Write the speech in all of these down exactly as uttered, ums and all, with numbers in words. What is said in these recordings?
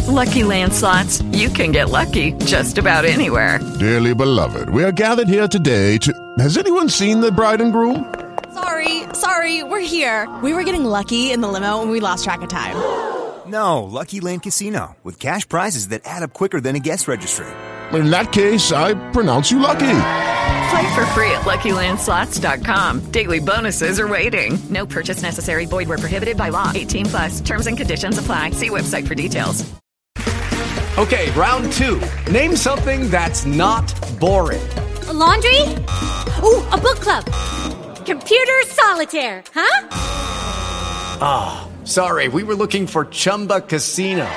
Lucky Land Slots, you can get lucky just about anywhere. Dearly beloved, we are gathered here today to... Has anyone seen the bride and groom? Sorry, sorry, we're here. We were getting lucky in the limo and we lost track of time. No, Lucky Land Casino, with cash prizes that add up quicker than a guest registry. In that case, I pronounce you lucky. Play for free at Lucky Land Slots dot com. Daily bonuses are waiting. No purchase necessary. Void where prohibited by law. eighteen plus. Terms and conditions apply. See website for details. Okay, round two. Name something that's not boring. A laundry? Ooh, a book club. Computer solitaire, huh? Ah, oh, sorry. We were looking for Chumba Casino.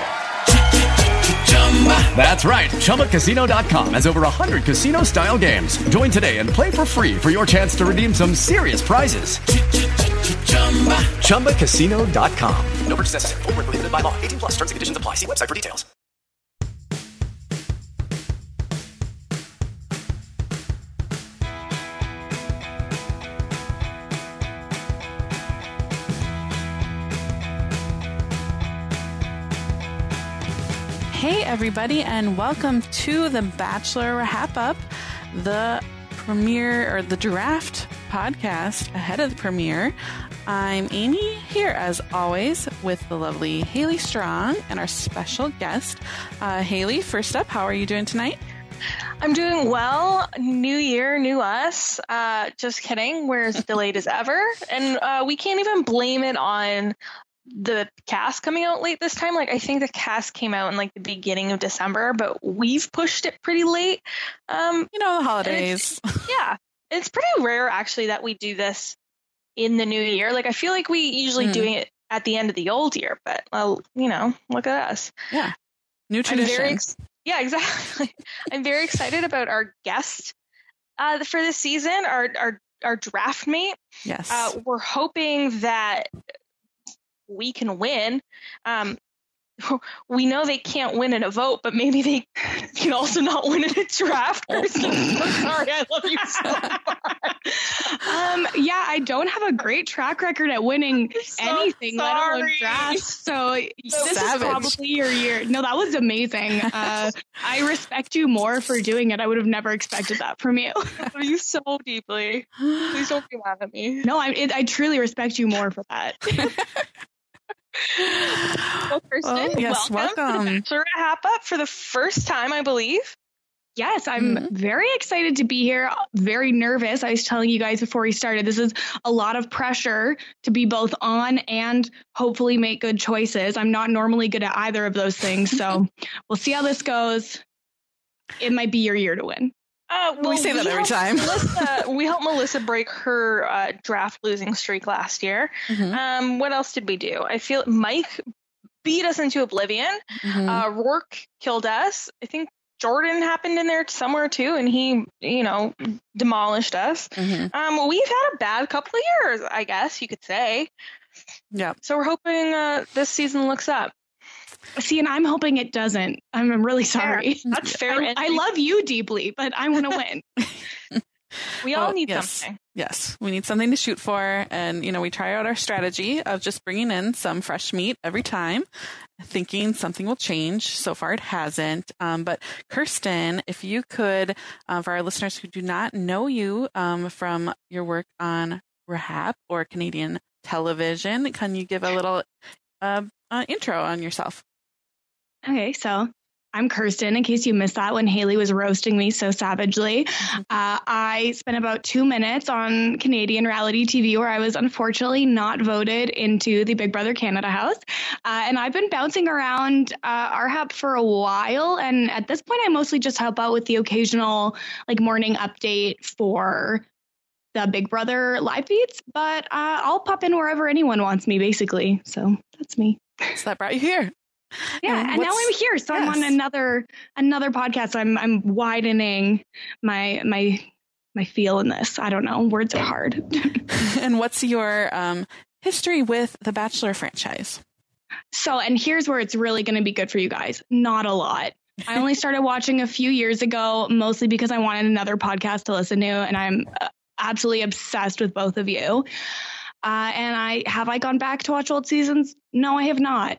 That's right. Chumba Casino dot com has over one hundred casino-style games. Join today and play for free for your chance to redeem some serious prizes. Chumba Casino dot com. No purchase necessary. Void where prohibited by law. eighteen plus. Terms and conditions apply. See website for details. Hey, everybody, and welcome to the Bachelor Wrap Up, the premiere or the draft podcast ahead of the premiere. I'm Amy, here as always with the lovely Haley Strong and our special guest. Uh, Haley, first up, how are you doing tonight? I'm doing well. New year, new us. Uh, just kidding. We're as delayed as ever. And uh, we can't even blame it on the cast coming out late this time. Like, I think the cast came out in like the beginning of December, but we've pushed it pretty late. Um, you know, the holidays. It's, yeah. It's pretty rare actually that we do this in the new year. Like, I feel like we usually mm. doing it at the end of the old year, but well, you know, look at us. Yeah. New tradition. I'm very ex- yeah, exactly. I'm very excited about our guest uh, for this season, our, our, our draft mate. Yes. Uh, we're hoping that we can win. Um, we know they can't win in a vote, but maybe they can also not win in a draft. Oh. So sorry, I love you so much. Um, yeah, I don't have a great track record at winning so anything, let alone sorry. drafts. So, So this savage. is probably your year. No, that was amazing. Uh, I respect you more for doing it. I would have never expected that from you. I love you so deeply. Please don't be mad at me. No, I, it, I truly respect you more for that. Well, Kirsten, Oh, yes, welcome, welcome. to the Bachelor Wrap Up for the first time, I believe. Yes, I'm Mhm. very excited to be here. Very nervous. I was telling you guys before we started, this is a lot of pressure to be both on and hopefully make good choices. I'm not normally good at either of those things. So we'll see how this goes. It might be your year to win. Uh, well, We say that every helped time. Melissa, we helped Melissa break her uh, draft losing streak last year. Mhm. Um, what else did we do? I feel Mike beat us into oblivion. Mhm. Uh, Rourke killed us. I think Jordan happened in there somewhere too, and he, you know, demolished us. Mhm. Um, we've had a bad couple of years, I guess you could say. Yeah. So we're hoping uh, this season looks up. See, and I'm hoping it doesn't. I'm, I'm really sorry. Fair. That's fair. I, I love you deeply, but I want to win. We all Oh, need yes. something. Yes, we need something to shoot for. And, you know, we try out our strategy of just bringing in some fresh meat every time, thinking something will change. So far, it hasn't. Um, but Kirsten, if you could, uh, for our listeners who do not know you um, from your work on Rahab or Canadian television, can you give a little uh, uh, intro on yourself? Okay, so I'm Kirsten, in case you missed that when Haley was roasting me so savagely. Uh, I spent about two minutes on Canadian reality T V where I was unfortunately not voted into the Big Brother Canada house. Uh, and I've been bouncing around uh, R H A P for a while. And at this point, I mostly just help out with the occasional like morning update for the Big Brother live feeds. But uh, I'll pop in wherever anyone wants me, basically. So that's me. So that brought you here. Yeah, And and now what's- I'm here, so I'm yes. on another another podcast. I'm I'm widening my my my feel in this. I don't know. Words are hard. And what's your um, history with the Bachelor franchise? So, and here's where it's really going to be good for you guys. Not a lot. I only started watching a few years ago, mostly because I wanted another podcast to listen to, and I'm uh, absolutely obsessed with both of you. Uh, and I have I gone back to watch old seasons? No, I have not.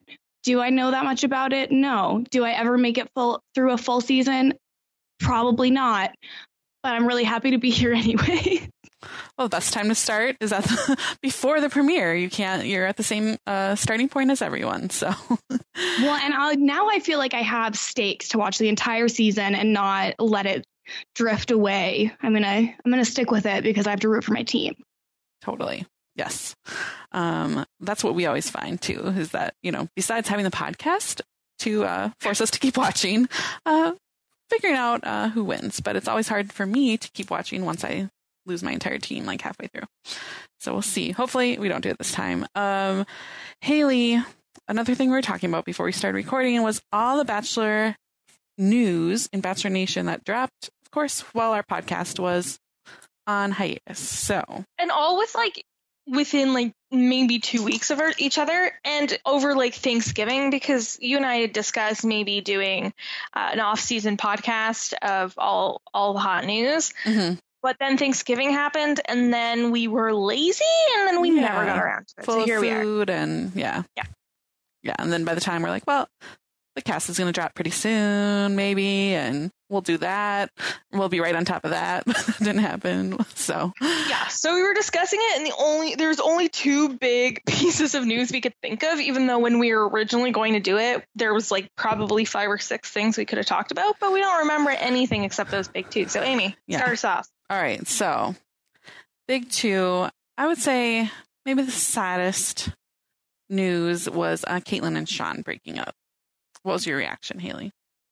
Do I know that much about it? No. Do I ever make it full through a full season? Probably not. But I'm really happy to be here anyway. Well, the best time to start is at the, before the premiere. You can't. You're at the same uh, starting point as everyone. So, well, and I'll, now I feel like I have stakes to watch the entire season and not let it drift away. I'm gonna I'm gonna stick with it because I have to root for my team. Totally. Yes. Um, that's what we always find too. Is that, you know, besides having the podcast to uh, force us to keep watching, uh, figuring out uh, who wins. But it's always hard for me to keep watching once I lose my entire team like halfway through. So we'll see. Hopefully we don't do it this time. Um, Haley, another thing we were talking about before we started recording was all the Bachelor news in Bachelor Nation that dropped, of course, while our podcast was on hiatus. So, and all with like within like maybe two weeks of each other and over like Thanksgiving, because you and I had discussed maybe doing uh, an off-season podcast of all all the hot news. Mm-hmm. But then Thanksgiving happened, and then we were lazy, and then we yeah. never got around to it. Full so here of we are. food and yeah. Yeah. Yeah. And then by the time we're like, well, the cast is going to drop pretty soon, maybe, and we'll do that. We'll be right on top of that. But that didn't happen. So yeah. So we were discussing it, and the only there's only two big pieces of news we could think of, even though when we were originally going to do it, there was like probably five or six things we could have talked about, but we don't remember anything except those big two. So Amy, yeah. start us off. All right. So big two, I would say maybe the saddest news was uh, Caitlyn and Sean breaking up. What was your reaction, Haley?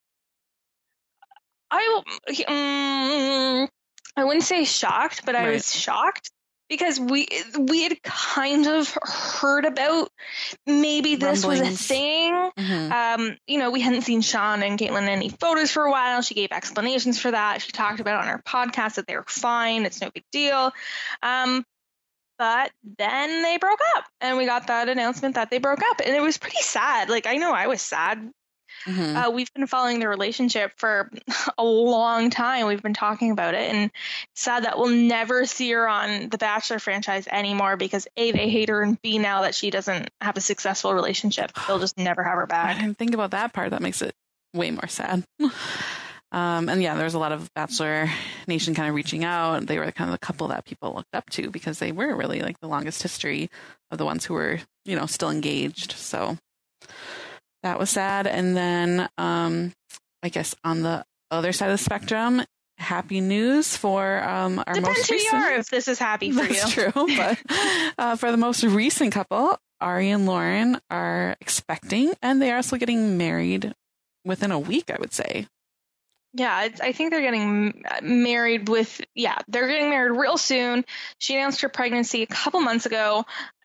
I um, I wouldn't say shocked, but I Right. was shocked because we we had kind of heard about maybe this was a Rumblings. thing. Mm-hmm. Um, you know, we hadn't seen Sean and Caitlyn in any photos for a while. She gave explanations for that. She talked about it on her podcast that they were fine. It's no big deal. Um, but then they broke up, and we got that announcement that they broke up, and it was pretty sad. Like, I know I was sad. Mm-hmm. Uh, we've been following the relationship for a long time. We've been talking about it, and it's sad that we'll never see her on the Bachelor franchise anymore because A, they hate her, and B, now that she doesn't have a successful relationship, they'll just never have her I back. didn't think about that part. That makes it way more sad. Um, and yeah, there was a lot of Bachelor Nation kind of reaching out. They were kind of the couple that people looked up to because they were really like the longest history of the ones who were, you know, still engaged. So that was sad. And then um, I guess on the other side of the spectrum, happy news for um, our Depends most who recent. you are if this is happy for That's you. true. But uh, for the most recent couple, Ari and Lauren are expecting, and they are also getting married within a week, I would say. Yeah, it's, I think they're getting married with, yeah, they're getting married real soon. She announced her pregnancy a couple months ago.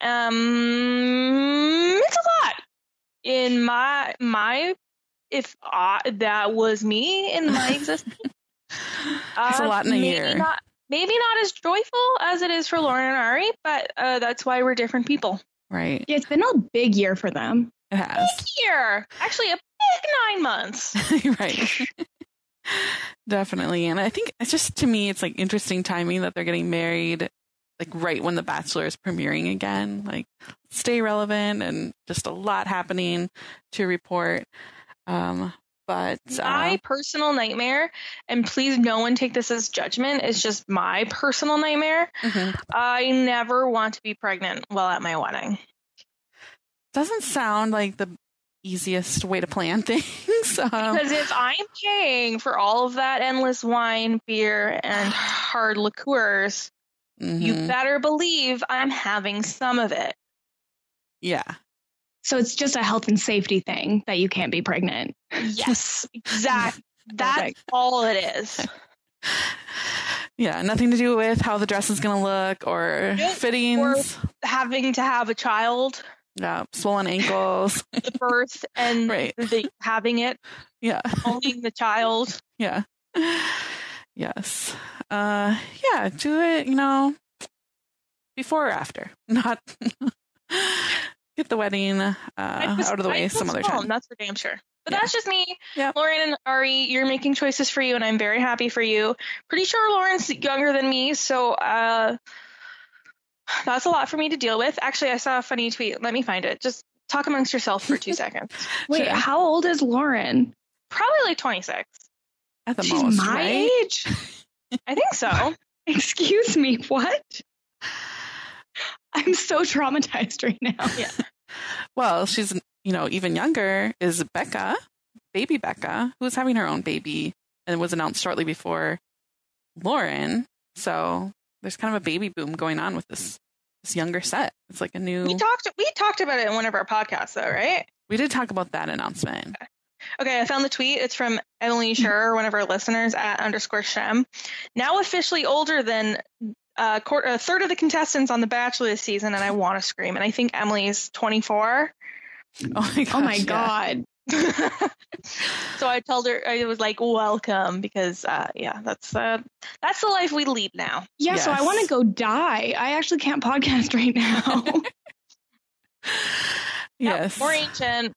Um, it's a lot. In my, my, if I, that was me in my existence. It's a lot in a maybe year. Not, maybe not as joyful as it is for Lauren and Ari, but uh, that's why we're different people. Right. Yeah, it's been a big year for them. It has. Big year. Actually, a big nine months. Right. Definitely. And I think it's just, to me, it's like interesting timing that they're getting married like right when The Bachelor is premiering again. Like, stay relevant, and just a lot happening to report. Um, but uh, my personal nightmare, and please no one take this as judgment, it's just my personal nightmare. mhm. I never want to be pregnant while at my wedding. Doesn't sound like the easiest way to plan things. Um, Because if I'm paying for all of that endless wine, beer, and hard liqueurs, mhm. you better believe I'm having some of it. Yeah. So it's just a health and safety thing that you can't be pregnant. Yes, exactly. That's Perfect. all it is. Yeah. Nothing to do with how the dress is going to look or Nope. fittings. Having to have a child, Yeah. Swollen ankles. the birth, and Right. the having it, Yeah. owning the child. Yeah. Yes. Uh, yeah. Do it, you know, before or after. Not get the wedding uh, I just- out of the I way some other postpone, time. That's for damn sure. But Yeah. that's just me. Yeah. Lauren and Ari, you're making choices for you, and I'm very happy for you. Pretty sure Lauren's younger than me, so uh, that's a lot for me to deal with. Actually, I saw a funny tweet. Let me find it. Just talk amongst yourself for two seconds. Wait, sure. How old is Lauren? Probably like twenty-six. At the She's most, my right? age? I think so. Excuse me, what? I'm so traumatized right now. Yeah. Well, she's, you know, even younger is Becca, baby Becca, who's having her own baby and was announced shortly before Lauren. So there's kind of a baby boom going on with this this younger set. It's like a new. We talked. We talked about it in one of our podcasts, though, right? We did talk about that announcement. Okay. Okay, I found the tweet. It's from Emily Scher, one of our listeners at underscore Shem. Now officially older than uh, court, a third of the contestants on The Bachelor this season, and I want to scream. And I think Emily's twenty-four. Oh my gosh, oh my yeah. god. So I told her, I was like, welcome, because uh, yeah, that's uh, that's the life we lead now. Yeah, Yes. so I want to go die. I actually can't podcast right now. Yes. Yep, more ancient.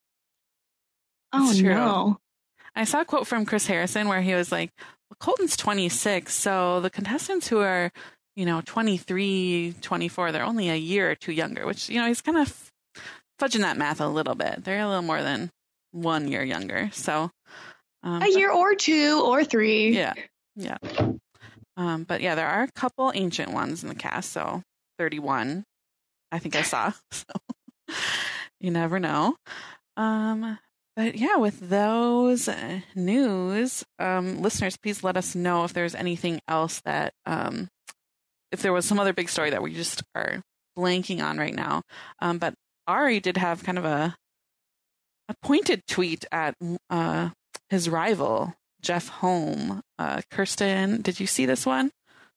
Oh It's true. no. I saw a quote from Chris Harrison where he was like, well, Colton's twenty-six, so the contestants who are, you know, twenty-three, twenty-four, they're only a year or two younger, which, you know, he's kind of fudging that math a little bit. They're a little more than one year younger. So um, A year or two or three. Yeah. Yeah. Um, but yeah, there are a couple ancient ones in the cast. So thirty-one, I think I saw. So you never know. Um, But yeah, with those uh, news, um, listeners, please let us know if there's anything else that, um, if there was some other big story that we just are blanking on right now. Um, but Ari did have kind of a, a pointed tweet at uh, his rival, Jeff Holm. Uh, Kirsten, did you see this one?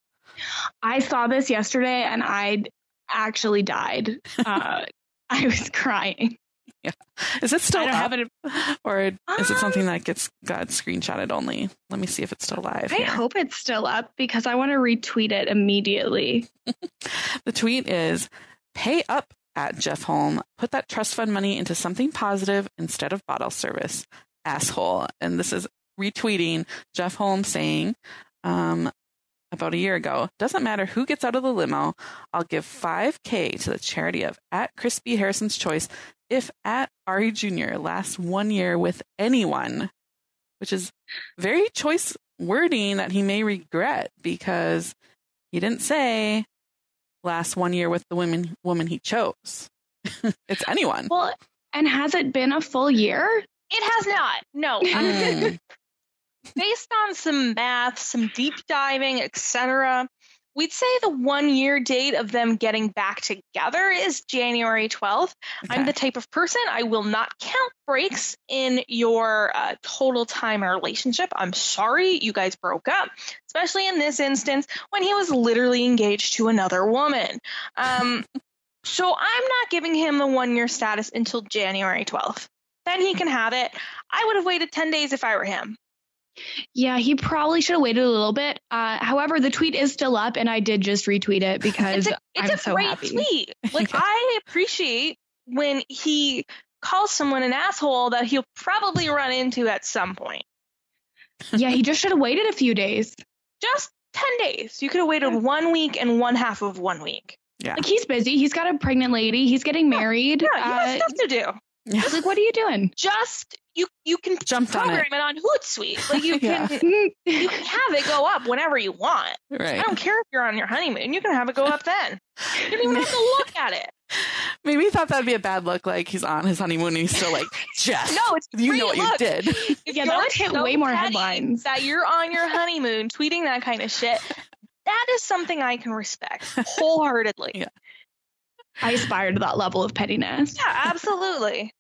I saw this yesterday and I actually died. Uh, I was crying. Yeah. Is it still I don't up? have it. Or is it Um, something that gets got screenshotted only? Let me see if it's still live. I here. hope it's still up because I want to retweet it immediately. The tweet is, pay up at Jeff Holm. Put that trust fund money into something positive instead of bottle service. Asshole. And this is retweeting Jeff Holm saying, um, about a year ago, doesn't matter who gets out of the limo, I'll give five K to the charity of at Crispy Harrison's Choice if at Ari Junior lasts one year with anyone, which is very choice wording that he may regret because he didn't say last one year with the women woman he chose. It's anyone. Well, and has it been a full year? It has not. No. Mm. Based on some math, some deep diving, et cetera, we'd say the one year date of them getting back together is January twelfth. Okay. I'm the type of person, I will not count breaks in your uh, total time relationship. I'm sorry you guys broke up, especially in this instance when he was literally engaged to another woman. Um, so I'm not giving him the one year status until January twelfth. Then he can have it. I would have waited ten days if I were him. Yeah, he probably should have waited a little bit. Uh, however, the tweet is still up, and I did just retweet it because It's a, it's I'm a so great happy. tweet. Like, I appreciate when he calls someone an asshole that he'll probably run into at some point. Yeah, he just should have waited a few days. Just ten days. You could have waited one week and one half of one week. Yeah. Like, he's busy. He's got a pregnant lady. He's getting married. Yeah, you have Uh, stuff to do. Yeah. like, what are you doing? Just you you can Jumped on program it. it. on Hootsuite. Like you Yeah. can you can have it go up whenever you want. Right. I don't care if you're on your honeymoon. You can have it go up then. You don't even have to look at it. Maybe he thought that'd be a bad look, like he's on his honeymoon and he's still like, Jeff, No, it's you free. know what Look, you did. If Yeah, you're that would hit so way more petty headlines. That you're on your honeymoon tweeting that kind of shit. That is something I can respect wholeheartedly. Yeah. I aspire to that level of pettiness. Yeah, absolutely.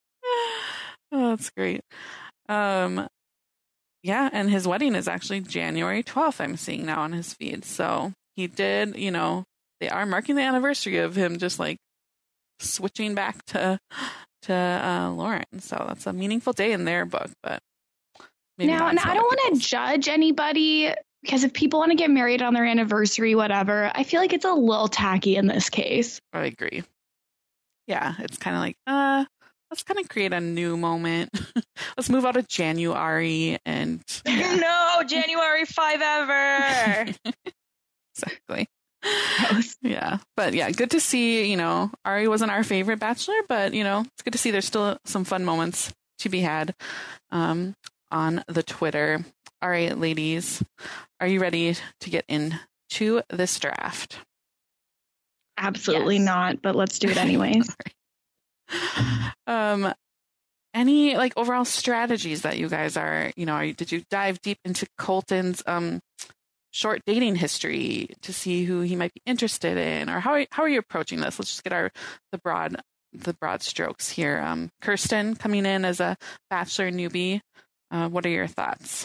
Oh, that's great. Um, yeah, and his wedding is actually January twelfth, I'm seeing now on his feed. So he did, you know, they are marking the anniversary of him just like switching back to to uh, Lauren. So that's a meaningful day in their book, but maybe Now, not and some I other don't want to people's. judge anybody because if people want to get married on their anniversary, whatever, I feel like it's a little tacky in this case. I agree. Yeah, it's kind of like, uh, let's kind of create a new moment. Let's move out of January and yeah, No, January five ever. exactly. Yeah. But yeah, good to see, you know, Ari wasn't our favorite Bachelor, but, you know, it's good to see there's still some fun moments to be had um, on the Twitter. All right, ladies, are you ready to get into this draft? Absolutely Yes. not, but let's do it anyways. um, any like overall strategies that you guys are, you know, are you, did you dive deep into Colton's um, short dating history to see who he might be interested in, or how are, how are you approaching this? Let's just get our the broad the broad strokes here. Um, Kirsten coming in as a Bachelor newbie. Uh, what are your thoughts?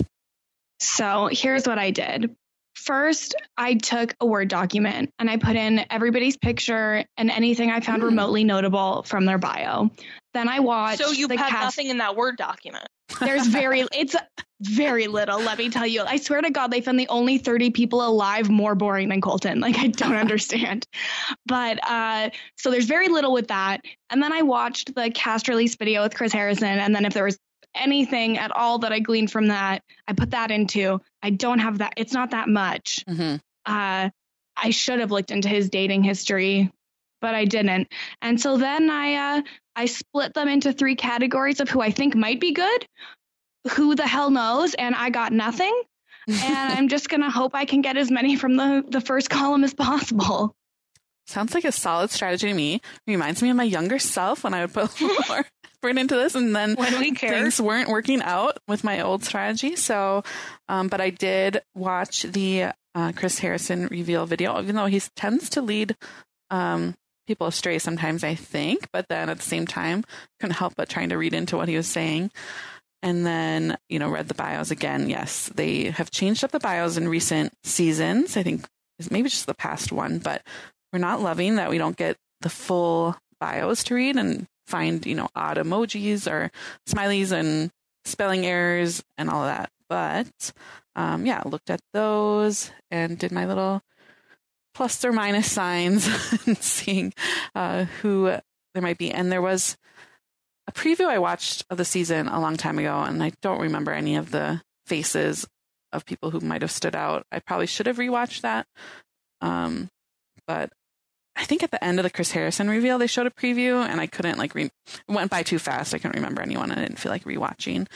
So here's what I did. First, I took a Word document and I put in everybody's picture and anything I found mm. remotely notable from their bio. Then I watched. So you the had cast- nothing in that Word document. There's very, it's very little, let me tell you. I swear to God, they found the only thirty people alive more boring than Colton. Like, I don't understand. But uh, so there's very little with that. And then I watched the cast release video with Chris Harrison. And then if there was anything at all that I gleaned from that, I put that into. I don't have that. It's not that much. Mm-hmm. Uh, I should have looked into his dating history, but I didn't. And so then I uh, I split them into three categories of who I think might be good, who the hell knows, and I got nothing. And I'm just going to hope I can get as many from the, the first column as possible. Sounds like a solid strategy to me. Reminds me of my younger self when I would put more effort into this, and then when we care. Things weren't working out with my old strategy. So, um, but I did watch the uh, Chris Harrison reveal video, even though he tends to lead um, people astray sometimes, I think. But then at the same time, couldn't help but trying to read into what he was saying. And then, you know, read the bios again. Yes, they have changed up the bios in recent seasons. I think maybe just the past one, but we're not loving that we don't get the full bios to read and find, you know, odd emojis or smileys and spelling errors and all of that. But um, yeah, looked at those and did my little plus or minus signs and seeing uh, who there might be. And there was a preview I watched of the season a long time ago, and I don't remember any of the faces of people who might have stood out. I probably should have rewatched that. Um, but I think at the end of the Chris Harrison reveal, they showed a preview, and I couldn't like re- it went by too fast. I couldn't remember anyone. I didn't feel like rewatching.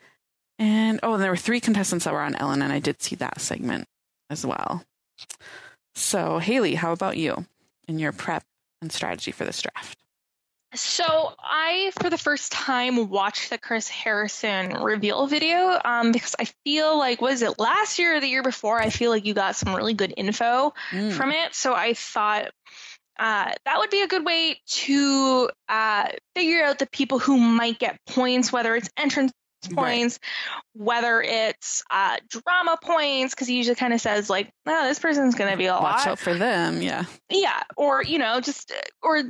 And oh, and there were three contestants that were on Ellen, and I did see that segment as well. So Haley, how about you in your prep and strategy for this draft? So I, for the first time, watched the Chris Harrison reveal video um, because I feel like, was it last year or the year before? I feel like you got some really good info mm. from it. So I thought uh, that would be a good way to uh, figure out the people who might get points, whether it's entrance points, right. whether it's uh, drama points, because he usually kind of says like, oh, this person's going to be a Watch lot. Watch out for them. Yeah. Yeah. Or, you know, just, or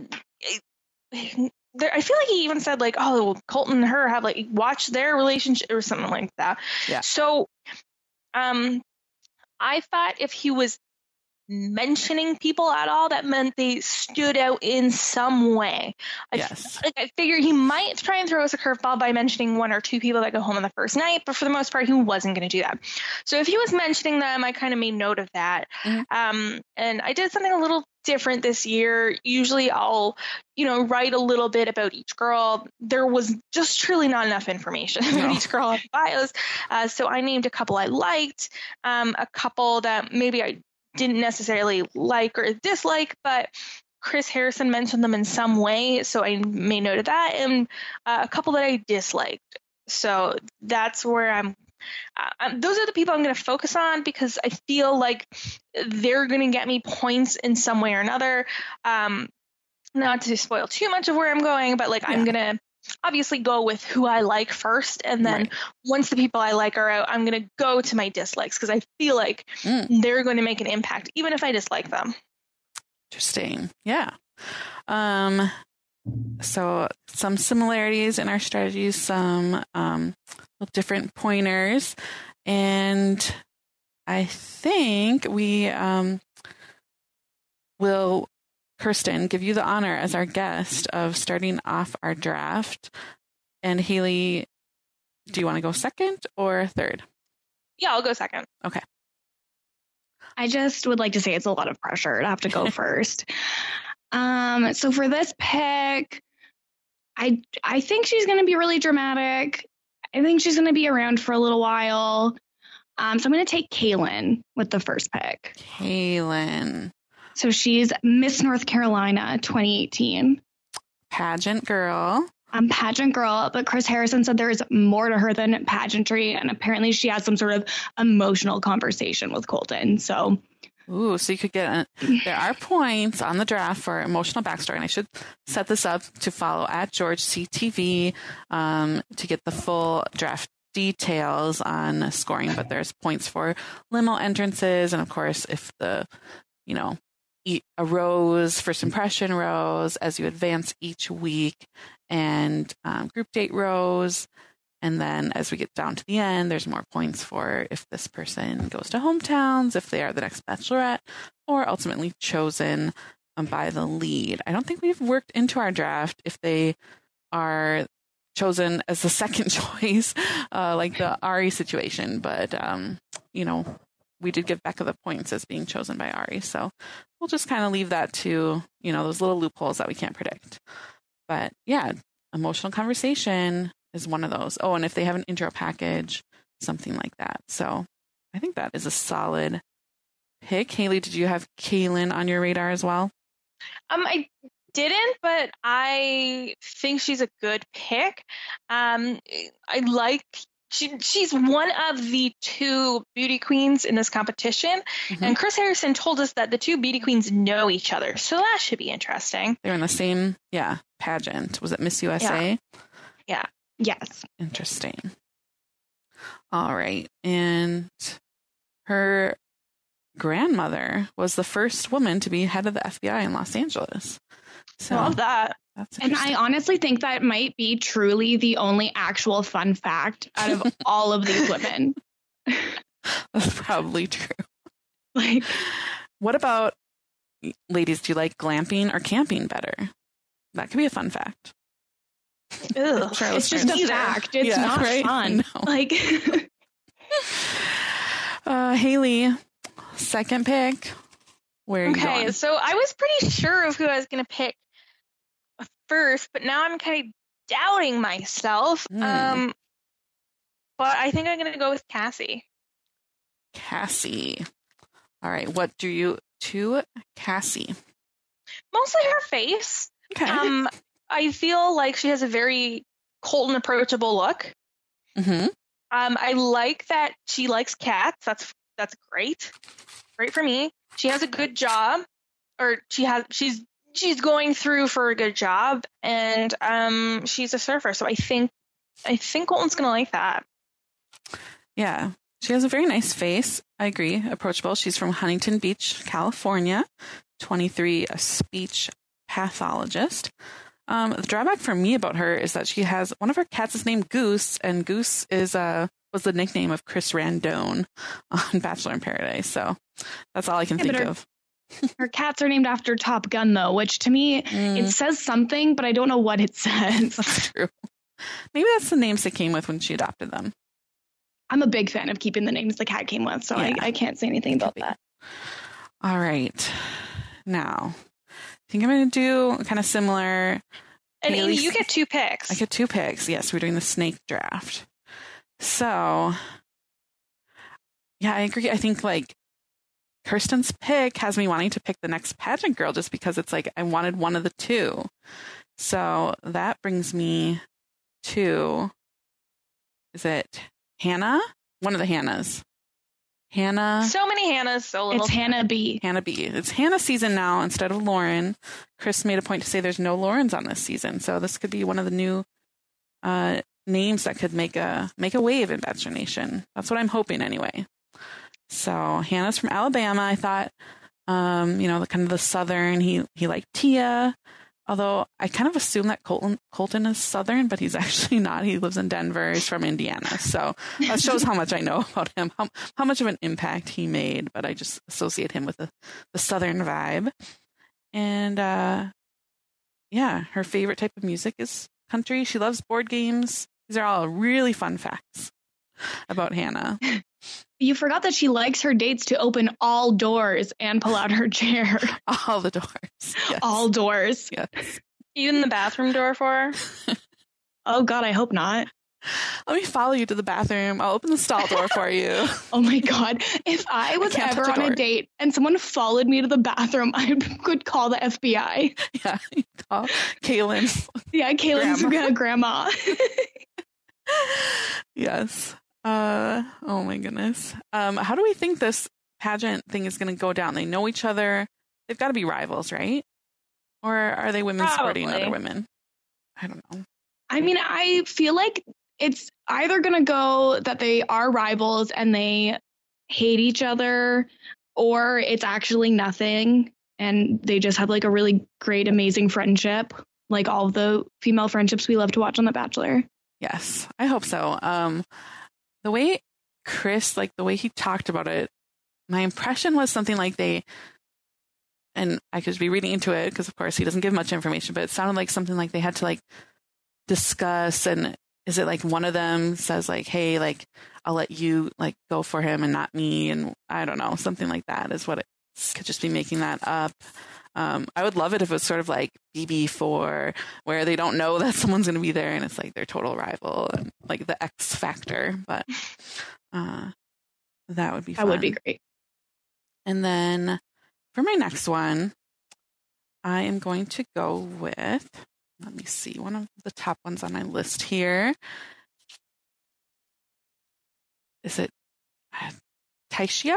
there, I feel like he even said like, oh, well, Colton and her have like watch their relationship or something like that. Yeah. So, um, I thought if he was mentioning people at all, that meant they stood out in some way. I, yes. Like I figured he might try and throw us a curveball by mentioning one or two people that go home on the first night, but for the most part, he wasn't going to do that. So if he was mentioning them, I kind of made note of that. Mm-hmm. Um, and I did something a little different this year. Usually I'll, you know, write a little bit about each girl. There was just truly not enough information about no. each girl in bios. Uh, so I named a couple I liked, um, a couple that maybe I didn't necessarily like or dislike, but Chris Harrison mentioned them in some way, so I made note of that, and uh, a couple that I disliked. So that's where I'm, uh, I'm those are the people I'm going to focus on because I feel like they're going to get me points in some way or another. Um, not to spoil too much of where I'm going, but like yeah. I'm going to obviously go with who I like first, and then right. once the people I like are out, I'm going to go to my dislikes because I feel like mm. they're going to make an impact even if I dislike them. Interesting. Yeah. Um, so some similarities in our strategies, some um, different pointers, and I think we um, will Kirsten, give you the honor as our guest of starting off our draft. And Haley, do you want to go second or third? Yeah, I'll go second. Okay. I just would like to say it's a lot of pressure to have to go first. Um, so for this pick, I I think she's going to be really dramatic. I think she's going to be around for a little while. Um, so I'm going to take Kaylin with the first pick. Kaylin. So she's Miss North Carolina twenty eighteen. Pageant girl. Um, pageant girl, but Chris Harrison said there is more to her than pageantry, and apparently she has some sort of emotional conversation with Colton. So, ooh, so you could get a, there are points on the draft for emotional backstory, and I should set this up to follow at George C T V um, to get the full draft details on scoring. But there's points for limo entrances, and of course, if the you know. a rose, first impression rose as you advance each week, and um, group date rose. And then as we get down to the end, there's more points for if this person goes to hometowns, if they are the next bachelorette, or ultimately chosen um, by the lead. I don't think we've worked into our draft if they are chosen as the second choice, uh, like the Ari situation. But, um, you know, we did give Becca the points as being chosen by Ari. So we'll just kind of leave that to, you know, those little loopholes that we can't predict. But yeah, emotional conversation is one of those. Oh, and if they have an intro package, something like that. So I think that is a solid pick. Haley, did you have Kaylin on your radar as well? Um, I didn't, but I think she's a good pick. Um, I like She, she's one of the two beauty queens in this competition. Mm-hmm. And Chris Harrison told us that the two beauty queens know each other. So that should be interesting. They're in the same, yeah, pageant. Was it Miss U S A? Yeah. yeah. Yes. Interesting. All right. And her grandmother was the first woman to be head of the F B I in Los Angeles. So love that. And I honestly think that might be truly the only actual fun fact out of all of these women. That's probably true. Like, what about, ladies, do you like glamping or camping better? That could be a fun fact. Ugh, it's just a fact. It's yeah, not right? fun. No. Like, uh, Haley, second pick. Where are okay, you going? So I was pretty sure of who I was going to pick first, but now I'm kind of doubting myself. Mm. Um, but I think I'm going to go with Cassie. Cassie. All right. What drew you to Cassie? Mostly her face. Okay. Um, I feel like she has a very Colton approachable look. Mm-hmm. Um, I like that she likes cats. That's that's great. Great for me. She has a good job, or she has she's she's going through for a good job, and um, she's a surfer. So I think I think Colton's gonna like that. Yeah, she has a very nice face. I agree. Approachable. She's from Huntington Beach, California. twenty-three, a speech pathologist. Um, the drawback for me about her is that she has one of her cats is named Goose, and Goose is uh was the nickname of Chris Randone on Bachelor in Paradise. So that's all I can yeah, think her, of. Her cats are named after Top Gun, though, which to me mm. it says something, but I don't know what it says. That's true. Maybe that's the names they came with when she adopted them. I'm a big fan of keeping the names the cat came with, so yeah. I, I can't say anything about that. All right. Now, I think I'm going to do kind of similar. And Amy, you get two picks. I get two picks. Yes, we're doing the snake draft. So, yeah, I agree. I think like Kirsten's pick has me wanting to pick the next pageant girl just because it's like I wanted one of the two. So that brings me to, is it Hannah? One of the Hannahs. Hannah. So many Hannahs. So little. It's Hannah B. Hannah B. It's Hannah season now instead of Lauren. Chris made a point to say there's no Laurens on this season. So this could be one of the new uh, names that could make a make a wave in Bachelor Nation. That's what I'm hoping anyway. So Hannah's from Alabama. I thought, um, you know, the kind of the Southern. He he liked Tia. Although I kind of assume that Colton, Colton is Southern, but he's actually not. He lives in Denver. He's from Indiana. So that shows how much I know about him, how, how much of an impact he made. But I just associate him with the, the Southern vibe. And uh, yeah, her favorite type of music is country. She loves board games. These are all really fun facts. about Hannah. You forgot that she likes her dates to open all doors and pull out her chair. All the doors. Yes. All doors. Yes. Even the bathroom door for her? Oh, God, I hope not. Let me follow you to the bathroom. I'll open the stall door for you. Oh, my God. If I was I ever on a date and someone followed me to the bathroom, I could call the F B I. Yeah. Call Kaylin. Yeah, Kaylin's grandma. grandma. Yes. Uh, oh, my goodness. Um, how do we think this pageant thing is going to go down? They know each other. They've got to be rivals, right? Or are they women Probably. supporting other women? I don't know. I mean, I feel like it's either going to go that they are rivals and they hate each other, or it's actually nothing and they just have like a really great, amazing friendship, like all of the female friendships we love to watch on The Bachelor. Yes, I hope so. Um, the way Chris, like the way he talked about it, my impression was something like they, and I could be reading into it because of course he doesn't give much information, but it sounded like something like they had to like discuss, and is it like one of them says like, hey, like I'll let you like go for him and not me, and I don't know, something like that is what it could just be making that up. Um, I would love it if it was sort of like B B four, where they don't know that someone's going to be there and it's like their total rival, and like the X factor, but uh, that would be fun. That would be great. And then for my next one, I am going to go with, let me see, one of the top ones on my list here. Is it uh, Tayshia?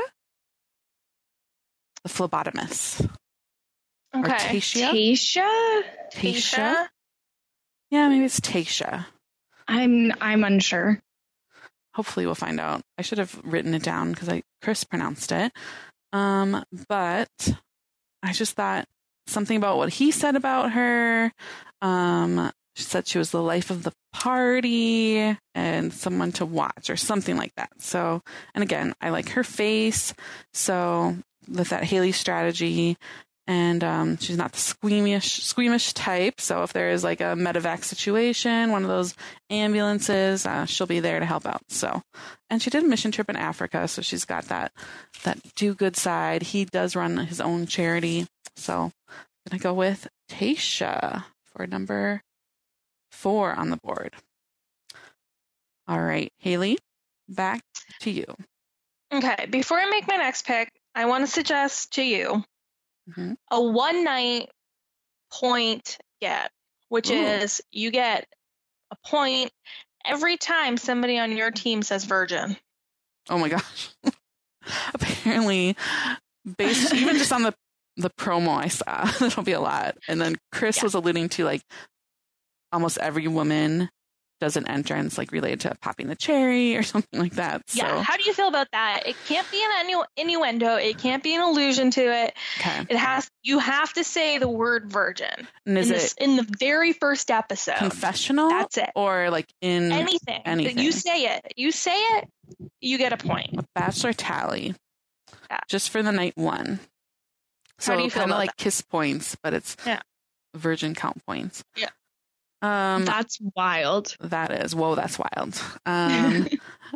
The phlebotomist. Okay. Or Tayshia? Tayshia? Tayshia? Yeah, maybe it's Tayshia. I'm I'm unsure. Hopefully we'll find out. I should have written it down because I Chris pronounced it. Um, but I just thought something about what he said about her. Um, she said she was the life of the party and someone to watch or something like that. So, and again, I like her face. So with that Haley strategy, and um, she's not the squeamish, squeamish type. So if there is like a medevac situation, one of those ambulances, uh, she'll be there to help out. So, and she did a mission trip in Africa, so she's got that that do good side. He does run his own charity, so I'm gonna go with Tayshia for number four on the board. All right, Haley, back to you. Okay, before I make my next pick, I want to suggest to you Mm-hmm. a one night point get, which Ooh. is you get a point every time somebody on your team says virgin. Oh my gosh. Apparently, based even just on the the promo I saw, that'll be a lot. And then Chris Yeah. was alluding to like almost every woman does an entrance like related to popping the cherry or something like that. So. Yeah. How do you feel about that? It can't be an innu- innuendo. It can't be an allusion to it. Okay. It has. You have to say the word virgin. And is in, it this, in the very first episode? confessional? That's it. Or like in Anything. anything. You say it. You say it. You get a point. A bachelor tally. Yeah. Just for the night one. So How do you feel kind of about like that? kiss points, but it's Yeah. virgin count points. Yeah. Um, That's wild. that is, whoa, that's wild. Um,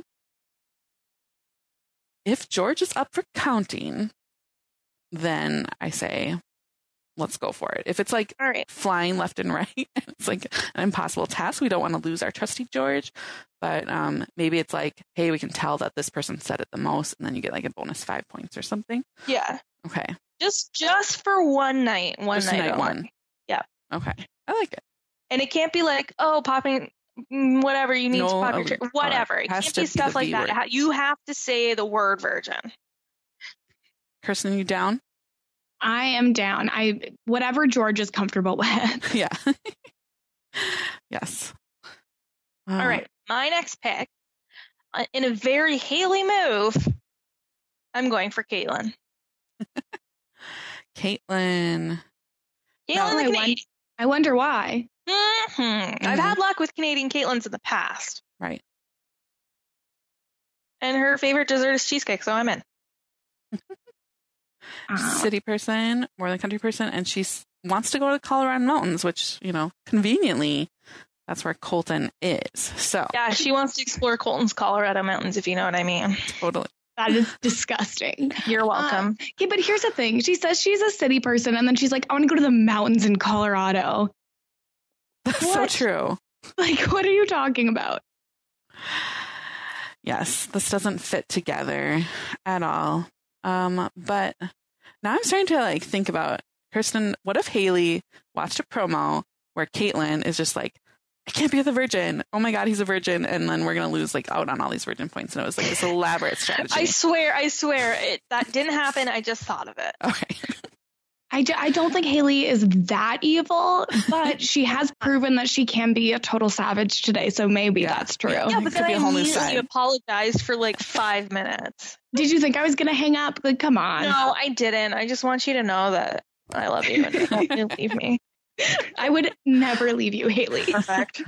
if George is up for counting, then I say, let's go for it. If it's like All right. flying left and right, it's like an impossible task. We don't want to lose our trusty George, but um, maybe it's like, hey, we can tell that this person said it the most, and then you get like a bonus five points or something. Yeah. Okay. Just just for one night. One Just night. night only. one. Yeah. Okay. I like it. And it can't be like, oh, popping mm, whatever you need No, to pop your uh, cherry. Whatever. uh, It has can't to be be stuff the like V that. word. It ha- You have to say the word virgin. Kirsten, you down? I am down. I whatever George is comfortable with. Yeah. Yes. Uh, All right. My next pick, uh, in a very Haley move, I'm going for Caitlin. Caitlin. Caitlin No, the I, Canadian. won- I wonder why. hmm I've had luck with Canadian Caitlins in the past. Right. And her favorite dessert is cheesecake, so I'm in. Uh, City person, more than country person, and she s- wants to go to the Colorado Mountains, which, you know, conveniently That's where Colton is. So yeah, she wants to explore Colton's Colorado mountains, if you know what I mean. Totally. That is disgusting. You're welcome. Uh, okay, but here's the thing. She says she's a city person, and then she's like, I want to go to the mountains in Colorado. That's what? so true. Like, what are you talking about? Yes, this doesn't fit together at all. Um, but now I'm starting to like think about, Kirsten, what if Haley watched a promo where Caitlyn is just like, I can't be the virgin. Oh my God, he's a virgin. And then we're going to lose like out on all these virgin points. And it was like this elaborate strategy. I swear, I swear it, that didn't happen. I just thought of it. Okay. I, do, I don't think Haley is that evil, but she has proven that she can be a total savage today. So maybe Yeah. that's true. Yeah. Yeah, It but could then be a I whole new immediately side. apologized for like five minutes. Did you think I was going to hang up? Like, come on. No, I didn't. I just want you to know that I love you and don't you leave me. I would never leave you, Haley. Perfect.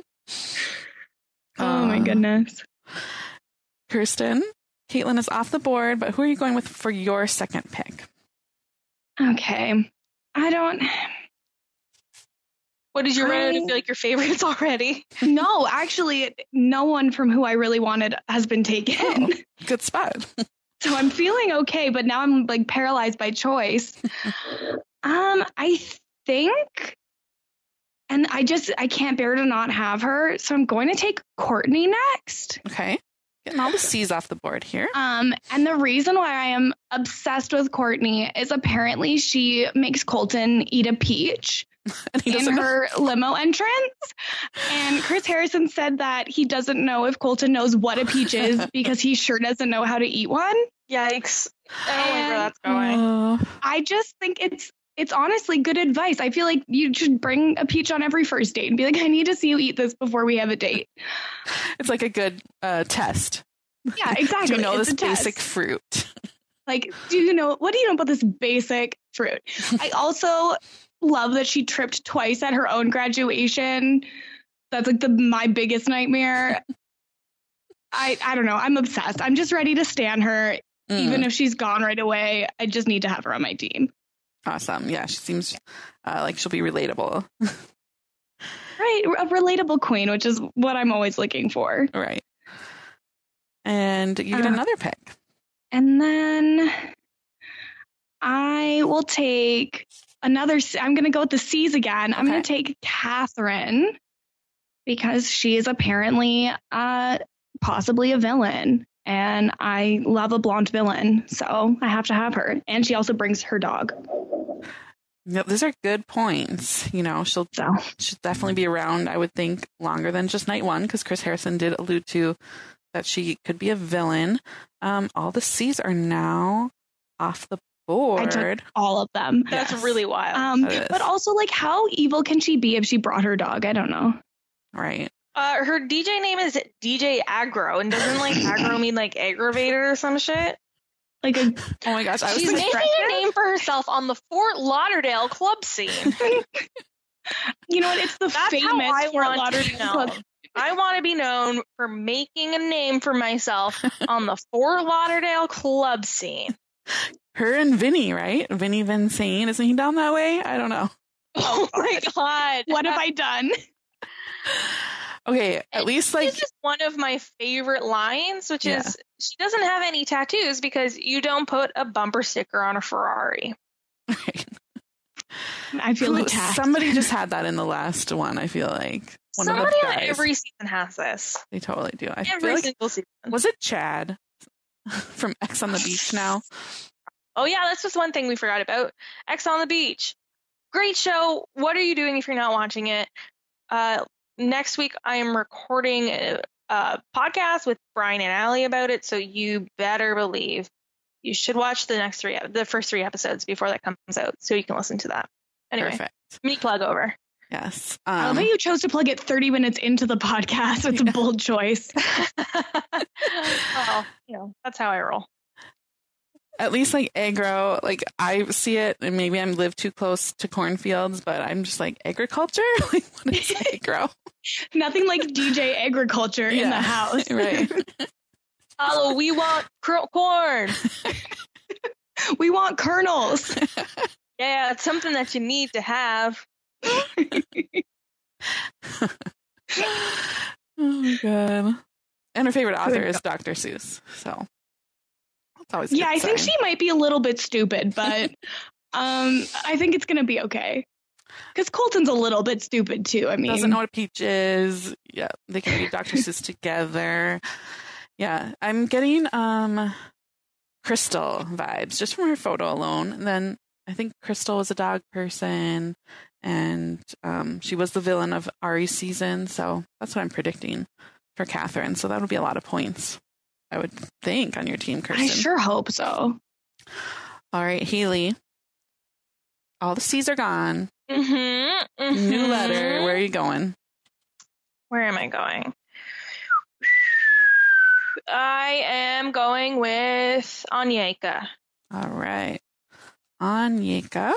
Oh my Uh, goodness. Kirsten, Caitlyn is off the board, but who are you going with for your second pick? Okay. I don't. What did you run out I- of feel like your favorites already? No, actually, no one from who I really wanted has been taken. Good spot. So I'm feeling okay, but now I'm like paralyzed by choice. um, I think, and I just I can't bear to not have her, so I'm going to take Courtney next. Okay. Getting all the C's off the board here. Um, and the reason why I am obsessed with Courtney is apparently she makes Colton eat a peach And he in doesn't know. her limo entrance. And Chris Harrison said that he doesn't know if Colton knows what a peach is because he sure doesn't know how to eat one. Yikes. I don't like where And- that's going. Uh, I just think it's it's honestly good advice. I feel like you should bring a peach on every first date and be like, I need to see you eat this before we have a date. it's like a good uh, test. Yeah, exactly. Do you know It's this a test. basic fruit? Like, do you know, what do you know about this basic fruit? I also love that she tripped twice at her own graduation. That's like the my biggest nightmare. I I don't know. I'm obsessed. I'm just ready to stan her. Mm, Even if she's gone right away, I just need to have her on my team. awesome. Yeah, she seems uh, like she'll be relatable. Right. A relatable queen, which is what I'm always looking for. Right. And you get Uh, another pick. And then I will take another. C- I'm going to go with the C's again. I'm going Okay. to take Catherine because she is apparently uh, possibly a villain. And I love a blonde villain. So I have to have her. And she also brings her dog. Yeah, these are good points. You know, she'll So she'll definitely be around, I would think, longer than just night one, because Chris Harrison did allude to that she could be a villain. Um, all the C's are now off the I took board. all of them. That's Yes. really wild. Um, It is. but also, like, how evil can she be if she brought her dog? I don't know. Right. Uh, her D J name is D J Aggro, and doesn't like aggro mean like aggravator or some shit? Like a Oh my gosh. I was She's thinking, making a name for herself on the Fort Lauderdale club scene. You know what? It's the That's famous how I Fort want to be Lauderdale known. Club. I want to be known for making a name for myself on the Fort Lauderdale club scene. her and Vinny, right? Vinny Vincent. Isn't he down that way? I don't know. Oh my god! What have I done? Okay. At least like, This is one of my favorite lines, which Yeah. is she doesn't have any tattoos because you don't put a bumper sticker on a Ferrari. I feel Who- attacked. somebody just had that in the last one, I feel like. One Somebody of the on guys. every season has this. They totally do. I Every feel like, single season. was it Chad from X on the Beach now? Oh yeah, that's just one thing we forgot about. X on the Beach. Great show. What are you doing if you're not watching it? Uh, next week I am recording a, a podcast with Brian and Allie about it, so you better believe you should watch the next three, the first three episodes before that comes out, so you can listen to that. Anyway, Perfect. me plug over. Yes. I love Um, how you chose to plug it thirty minutes into the podcast. It's a bold choice. Well, you know, that's how I roll. at least like agro, like I see it, and maybe I'm live too close to cornfields, but I'm just like agriculture. Like, what is agro? Nothing like D J agriculture in the Yeah. house. Right. Oh, we want cr- corn. We want kernels. Yeah, it's something that you need to have. Oh, God. And her favorite author is Doctor Seuss. So it's always a yeah, I good think sign. she might be a little bit stupid, but um, I think it's going to be okay. Because Colton's a little bit stupid, too. I mean, doesn't know what a peach is. Yeah, they can read Doctor Seuss together. Yeah, I'm getting um, Crystal vibes just from her photo alone. And then I think Crystal was a dog person, and um, she was the villain of Ari's season. So that's what I'm predicting for Catherine. So that would be a lot of points, I would think, on your team, Kirsten. I sure hope so. All right, Haley. All the C's are gone. Mm-hmm, mm-hmm. New letter. Where are you going? Where am I going? I am going with Anyeka. All right. Anyeka.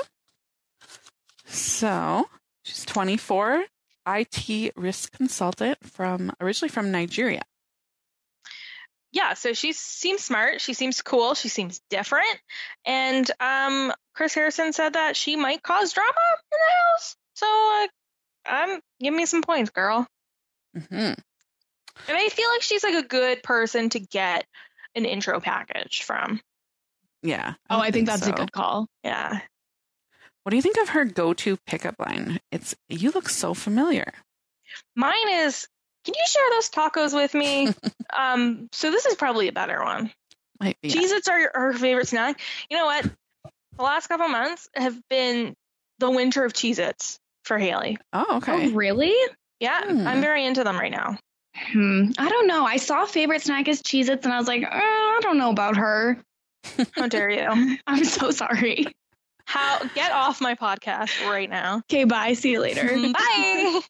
So she's twenty-four, I T risk consultant from originally from Nigeria. Yeah, so she seems smart. She seems cool. She seems different. And um, Chris Harrison said that she might cause drama in the house. So uh, um, give me some points, girl. Mm-hmm. And I feel like she's like a good person to get an intro package from. Yeah. I oh, I think, think that's so. a good call. Yeah. What do you think of her go-to pickup line? It's, you look so familiar. Mine is, can you share those tacos with me? um, so this is probably a better one. Might be. Cheez-Its are her favorite snack. You know what? The last couple months have been the winter of Cheez-Its for Haley. Oh, okay. Oh, really? Yeah, hmm. I'm very into them right now. Hmm. I don't know. I saw favorite snack is Cheez-Its, and I was like, oh, I don't know about her. How dare you? I'm so sorry. How? Get off my podcast right now. Okay, bye. See you later. Bye.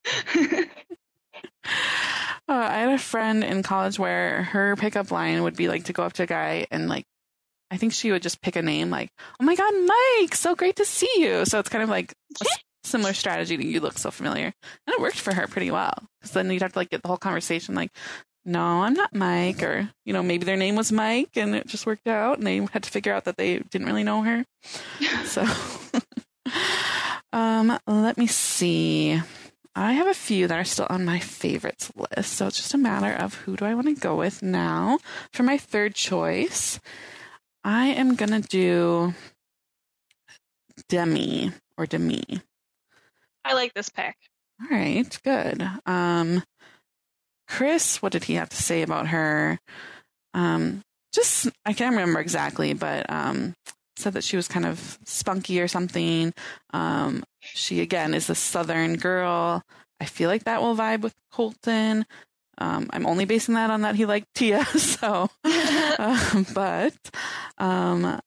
Uh, I had a friend in college where her pickup line would be like to go up to a guy and like, I think she would just pick a name like, oh my God, Mike, so great to see you. So it's kind of like a similar strategy to you look so familiar. And it worked for her pretty well. Because then you'd have to like get the whole conversation like, no, I'm not Mike. Or, you know, maybe their name was Mike and it just worked out and they had to figure out that they didn't really know her. So, um, let me see. I have a few that are still on my favorites list. So it's just a matter of who do I want to go with now. For my third choice, I am going to do Demi or Demi. I like this pick. All right, good. Um, Chris, what did he have to say about her? Um, just, I can't remember exactly, but um, said that she was kind of spunky or something. Um, she, again, is a Southern girl. I feel like that will vibe with Colton. Um, I'm only basing that on that he liked Tia. So, um, but um,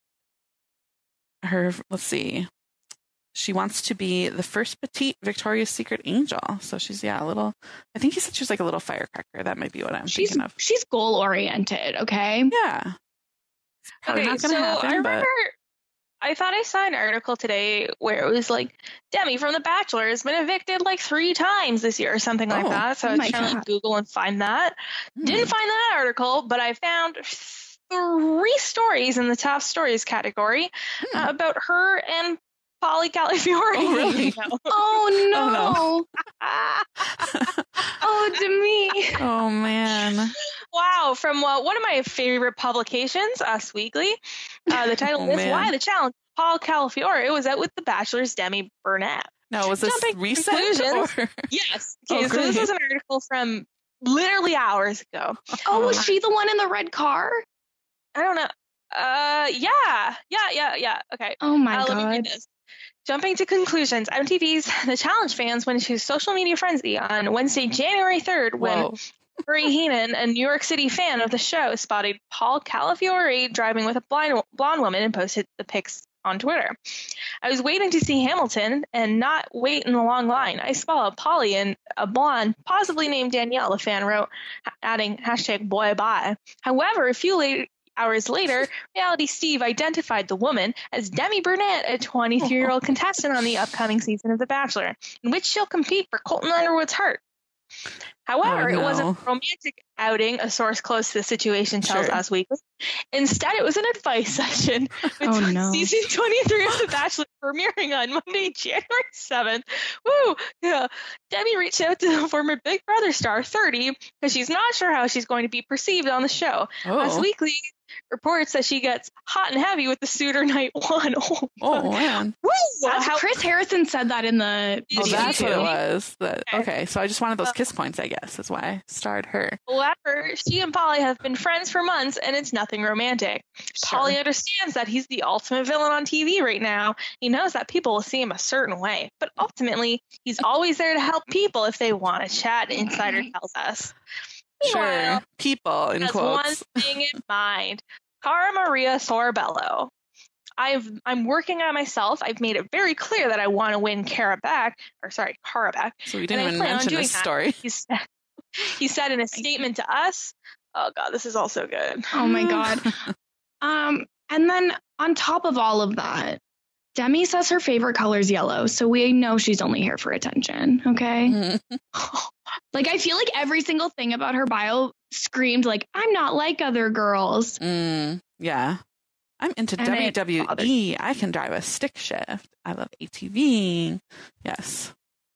her, let's see. She wants to be the first petite Victoria's Secret angel. So she's, yeah, a little, I think he said she was like a little firecracker. That might be what I'm she's, thinking of. She's goal oriented. Okay. Yeah. Okay. Not so happen, I remember, but... I thought I saw an article today where it was like, Demi from The Bachelor has been evicted like three times this year or something like oh, that. So oh I was trying God. to like, Google and find that. Hmm. Didn't find that article, but I found three stories in the top stories category Hmm. uh, about her and Polly Calafiore. Oh, really? Oh, no. Oh, no. Oh, Demi. Oh, man. Wow. From uh, one of my favorite publications, Us Weekly. Uh, the title Oh, is man. Why the Challenge. Paul Calafiore. It was out with The Bachelor's Demi Burnett. No, was this Jumping recent? conclusions. Or? Yes. Oh, Okay, so this great. was an article from literally hours ago. Oh, was she the one in the red car? I don't know. Uh, yeah. Yeah, yeah, yeah. Okay. Oh, my Uh, God. let me read this. Jumping to conclusions, M T V's The Challenge fans went into social media frenzy on Wednesday, January third, when Whoa. Marie Heenan, a New York City fan of the show, spotted Paul Calafiore driving with a blind, blonde woman and posted the pics on Twitter. I was waiting to see Hamilton and not wait in the long line. I saw Polly and a blonde, possibly named Danielle, a fan wrote, adding hashtag boy bye. However, a few late, hours later, Reality Steve identified the woman as Demi Burnett, a twenty-three-year-old contestant on the upcoming season of The Bachelor, in which she'll compete for Colton Underwood's heart. However, Oh, no. it wasn't a romantic outing, a source close to the situation tells Sure. Us Weekly. Instead, it was an advice session with Oh, no. season twenty-three of The Bachelor premiering on Monday, January seventh. Woo! Yeah. Demi reached out to the former Big Brother star, thirty, because she's not sure how she's going to be perceived on the show. Oh. Us Weekly reports that she gets hot and heavy with the suitor night one. Oh, Oh, man. Woo! That's, How- Chris Harrison said that in the Oh, Did that's you? what it was. That, Okay. okay, so I just wanted those kiss points, I guess. That's why I starred her. However, she and Polly have been friends for months, and it's nothing romantic. Polly understands that he's the ultimate villain on T V right now. He knows that people will see him a certain way, but ultimately, he's always there to help people if they want to chat, Insider tells us. Sure. Meanwhile, People, in has one quotes. thing in mind. Cara Maria Sorbello. I've I'm working on myself. I've made it very clear that I want to win Cara back, or sorry, Cara back. So we didn't and I even plan on mention doing this that. story. He said, he said in a statement to us, "Oh God, this is all so good." Oh my God. um, and then on top of all of that, Demi says her favorite color is yellow, so we know she's only here for attention. Okay. Mhm. Like, I feel like every single thing about her bio screamed like, I'm not like other girls. Mm, yeah. I'm into And W it W bothered E. I can drive a stick shift. I love A T V. Yes.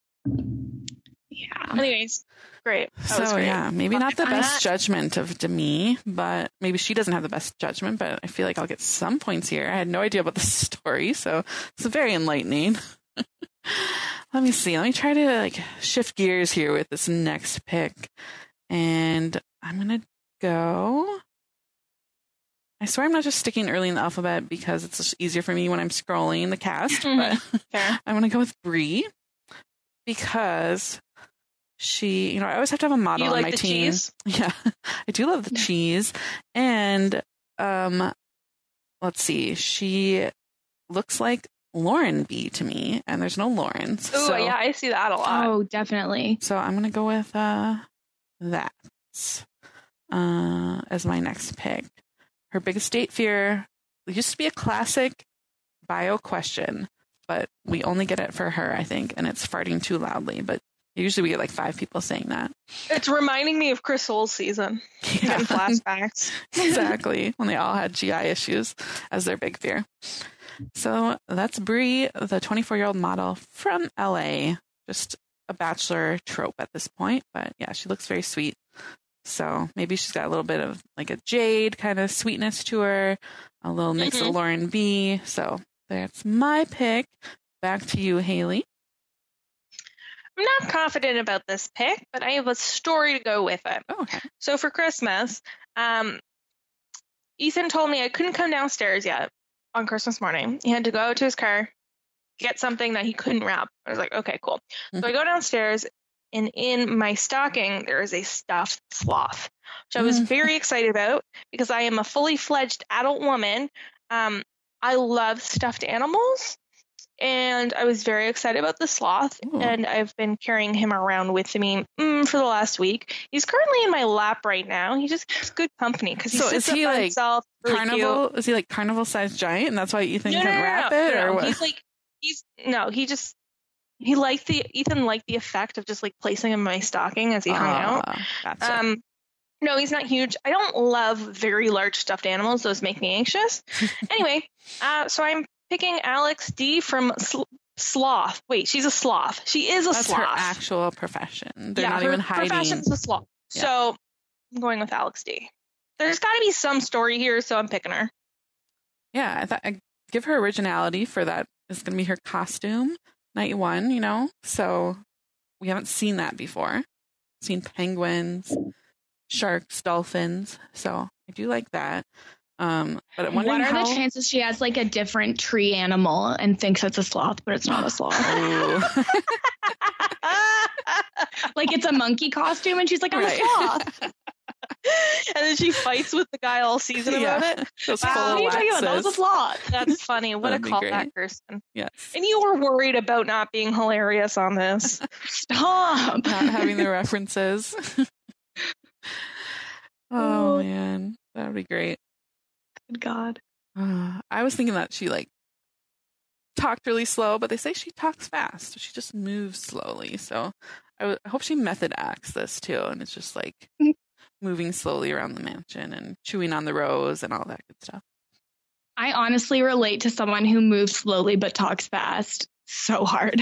Yeah. Anyways, great. That was So great. yeah, maybe not the I'm best not- judgment of Demi, but maybe she doesn't have the best judgment, but I feel like I'll get some points here. I had no idea about the story, so it's very enlightening. Let me see. Let me try to like shift gears here with this next pick. And I'm gonna go. I swear I'm not just sticking early in the alphabet because it's just easier for me when I'm scrolling the cast, but Fair. I'm gonna go with Brie because she, you know, I always have to have a model You on like my the team. cheese? Yeah, I do love the cheese. And um, let's see, she looks like Lauren B to me, and there's no Laurens. Oh so, yeah, I see that a lot. Oh, definitely. so I'm gonna go with uh, that uh, as my next pick. Her biggest date fear used to be a classic bio question, but we only get it for her, I think, and it's farting too loudly. But usually we get like five people saying that. It's reminding me of Chris Soule's season. Yeah. Getting flashbacks. Exactly, when they all had G I issues as their big fear. So that's Brie, the twenty-four-year-old model from L A. Just a bachelor trope at this point, but yeah, she looks very sweet. So maybe she's got a little bit of like a Jade kind of sweetness to her, a little mix Mhm. of Lauren B. So that's my pick. Back to you, Haley. I'm not confident about this pick, but I have a story to go with it. Oh, okay. So for Christmas, um, Ethan told me I couldn't come downstairs yet on Christmas morning. He had to go out to his car, get something that he couldn't wrap. I was like, okay, cool. Mhm. So I go downstairs, and in my stocking, there is a stuffed sloth, which I was Mm. very excited about because I am a fully fledged adult woman. Um, I love stuffed animals. And I was very excited about the sloth, Ooh. and I've been carrying him around with me mm, for the last week. He's currently in my lap right now. He just keeps good company because he So sits is he up by like himself. really Carnival? cute. Is he like carnival-sized giant, and that's why Ethan No, can no, no, wrap no, it, no, or no. what? He's like he's no. He just he liked the Ethan liked the effect of just like placing him in my stocking as he hung out. Ah, gotcha. Um, no, he's not huge. I don't love very large stuffed animals. Those make me anxious. Anyway, uh, so I'm picking Alex D from Sl- Sloth. Wait, she's a sloth. She is a That's sloth. her actual profession. They're yeah, not her even hiding. profession's a sloth. Yeah. So I'm going with Alex D. There's got to be some story here, so I'm picking her. Yeah, I thought I'd give her originality for that. Is going to be her costume, night one, you know? So we haven't seen that before. Seen penguins, sharks, dolphins. So I do like that. Um, but I'm What wondering are how... the chances she has like a different tree animal and thinks it's a sloth, but it's not a sloth? Ooh. Like it's a monkey costume and she's like, I'm Right. a sloth. And then she fights with the guy all season Yeah. about it. Those Wow, full What are you talking about? That was a waxes. sloth. That's funny. What a That'd be callback, great. Kirsten. Yes. And you were worried about not being hilarious on this. Stop. Not having the references. Oh, man. That would be great. Good God. Uh, I was thinking that she like talked really slow, but they say she talks fast. She just moves slowly. So I, w- I hope she method acts this too, and it's just like moving slowly around the mansion and chewing on the rose and all that good stuff. I honestly relate to someone who moves slowly but talks fast so hard.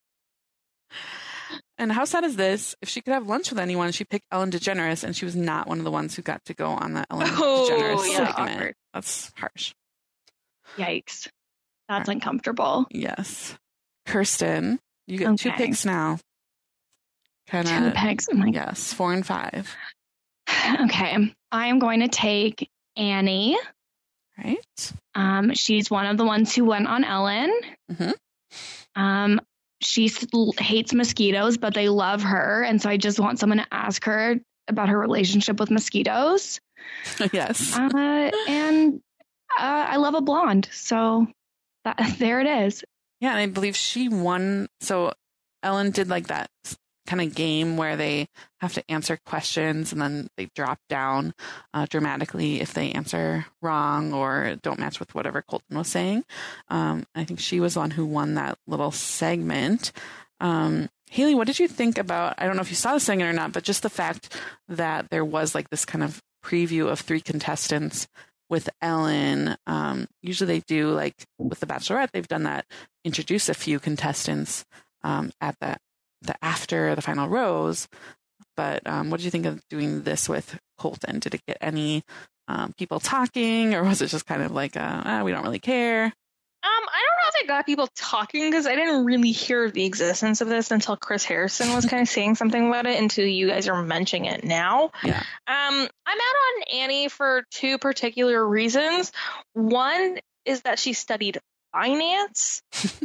And how sad is this? If she could have lunch with anyone, she picked Ellen DeGeneres, and she was not one of the ones who got to go on the Ellen Oh, DeGeneres yeah. segment. Awkward. That's harsh. Yikes. That's uncomfortable. Yes. Kirsten, you get two Okay. picks now. Kind Two of. pegs. Oh my Yes, four and five. Okay. I am going to take Annie. Right. Um, she's one of the ones who went on Ellen. Mhm. Um, she s- hates mosquitoes, but they love her. And so I just want someone to ask her about her relationship with mosquitoes. Yes. Uh, and uh, I love a blonde. So that, there it is. Yeah, and I believe she won. So Ellen did like that kind of game where they have to answer questions and then they drop down uh, dramatically if they answer wrong or don't match with whatever Colton was saying. Um, I think she was the one who won that little segment. Um, Haley, what did you think about, I don't know if you saw the segment or not, but just the fact that there was like this kind of preview of three contestants with Ellen. Um, usually they do, like with The Bachelorette, they've done that, introduce a few contestants um, at the, the after the final rose. But um, what did you think of doing this with Colton? Did it get any um, people talking, or was it just kind of like, uh, ah, we don't really care? Um, I don't know if it got people talking because I didn't really hear of the existence of this until Chris Harrison was kind of saying something about it until you guys are mentioning it now. Yeah. Um, I'm out on Annie for two particular reasons. One is that she studied finance.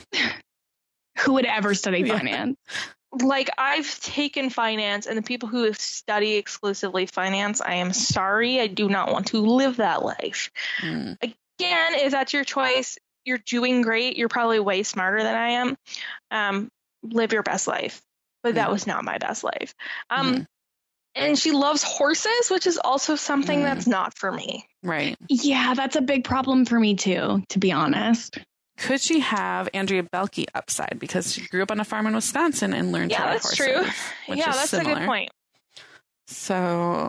Who would ever study Yeah. finance? Like, I've taken finance, and the people who study exclusively finance, I am sorry, I do not want to live that life. Mm. Again, if that's your choice, you're doing great. You're probably way smarter than I am. Um, live your best life. But that Mm. was not my best life. Um, Mm. And she loves horses, which is also something Mm. that's not for me. Right. Yeah, that's a big problem for me too, to be honest. Could she have Andrea Belke upside because she grew up on a farm in Wisconsin and learned to Yeah, ride that's horses? true. Which Yeah, is that's similar. a good point. So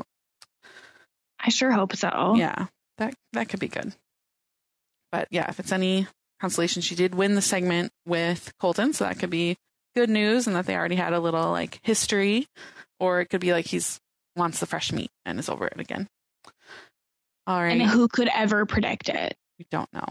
I sure hope so. yeah, that that could be good. But yeah, if it's any consolation, she did win the segment with Colton, so that could be good news, and that they already had a little like history, or it could be like he's wants the fresh meat and is over it again. All right, And who could ever predict it? we don't know.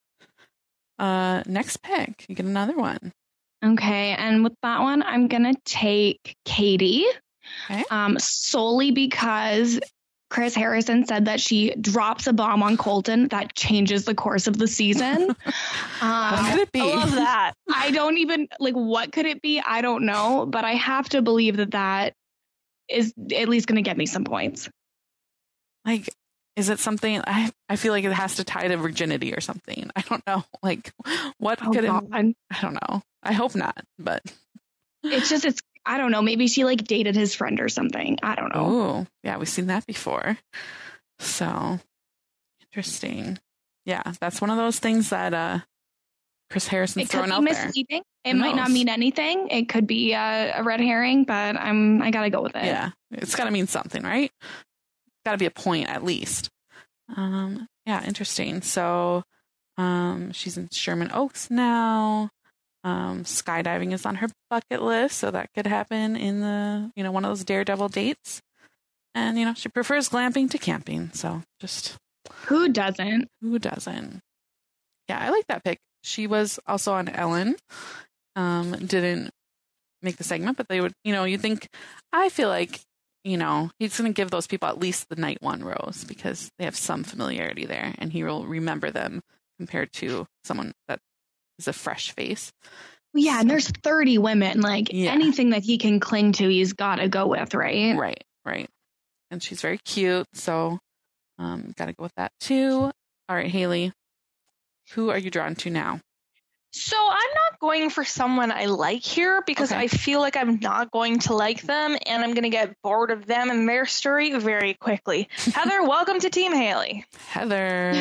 Uh, next pick, you get another one. Okay, and with that one, I'm gonna take Katie. Okay. Um, solely because Chris Harrison said that she drops a bomb on Colton that changes the course of the season. What um, could it be? I love that. I don't even like what could it be? I don't know, but I have to believe that that is at least going to get me some points. Like, is it something? I I feel like it has to tie to virginity or something. I don't know. Like, what Oh, could it? God. I don't know. I hope not. But It's just it's I don't know. Maybe she like dated his friend or something. I don't know. oh, yeah, we've seen that before. So interesting. Yeah, that's one of those things that uh, Chris Harrison's It could throwing be out there. misleading. It Who might not knows? mean anything. It could be uh, a red herring, but I'm I gotta go with it. Yeah, it's got to mean something, right? Got to be a point at least. Um, yeah, interesting. So, um, she's in Sherman Oaks now. Um, skydiving is on her bucket list, so that could happen in the, you know, one of those daredevil dates. And, you know, she prefers glamping to camping. So just Who doesn't? who doesn't? Yeah, I like that pick. She was also on Ellen. Um, didn't make the segment, but they would, you know, you think, I feel like, you know, he's going to give those people at least the night one rose because they have some familiarity there and he will remember them compared to someone that is a fresh face. Well, yeah, and there's thirty women. Like Yeah. anything that he can cling to, he's got to go with, right? Right, right. And she's very cute. So, um, got to go with that too. All right, Haley, who are you drawn to now? So I'm not going for someone I like here because Okay. I feel like I'm not going to like them and I'm going to get bored of them and their story very quickly. Heather, welcome to Team Haley. Heather.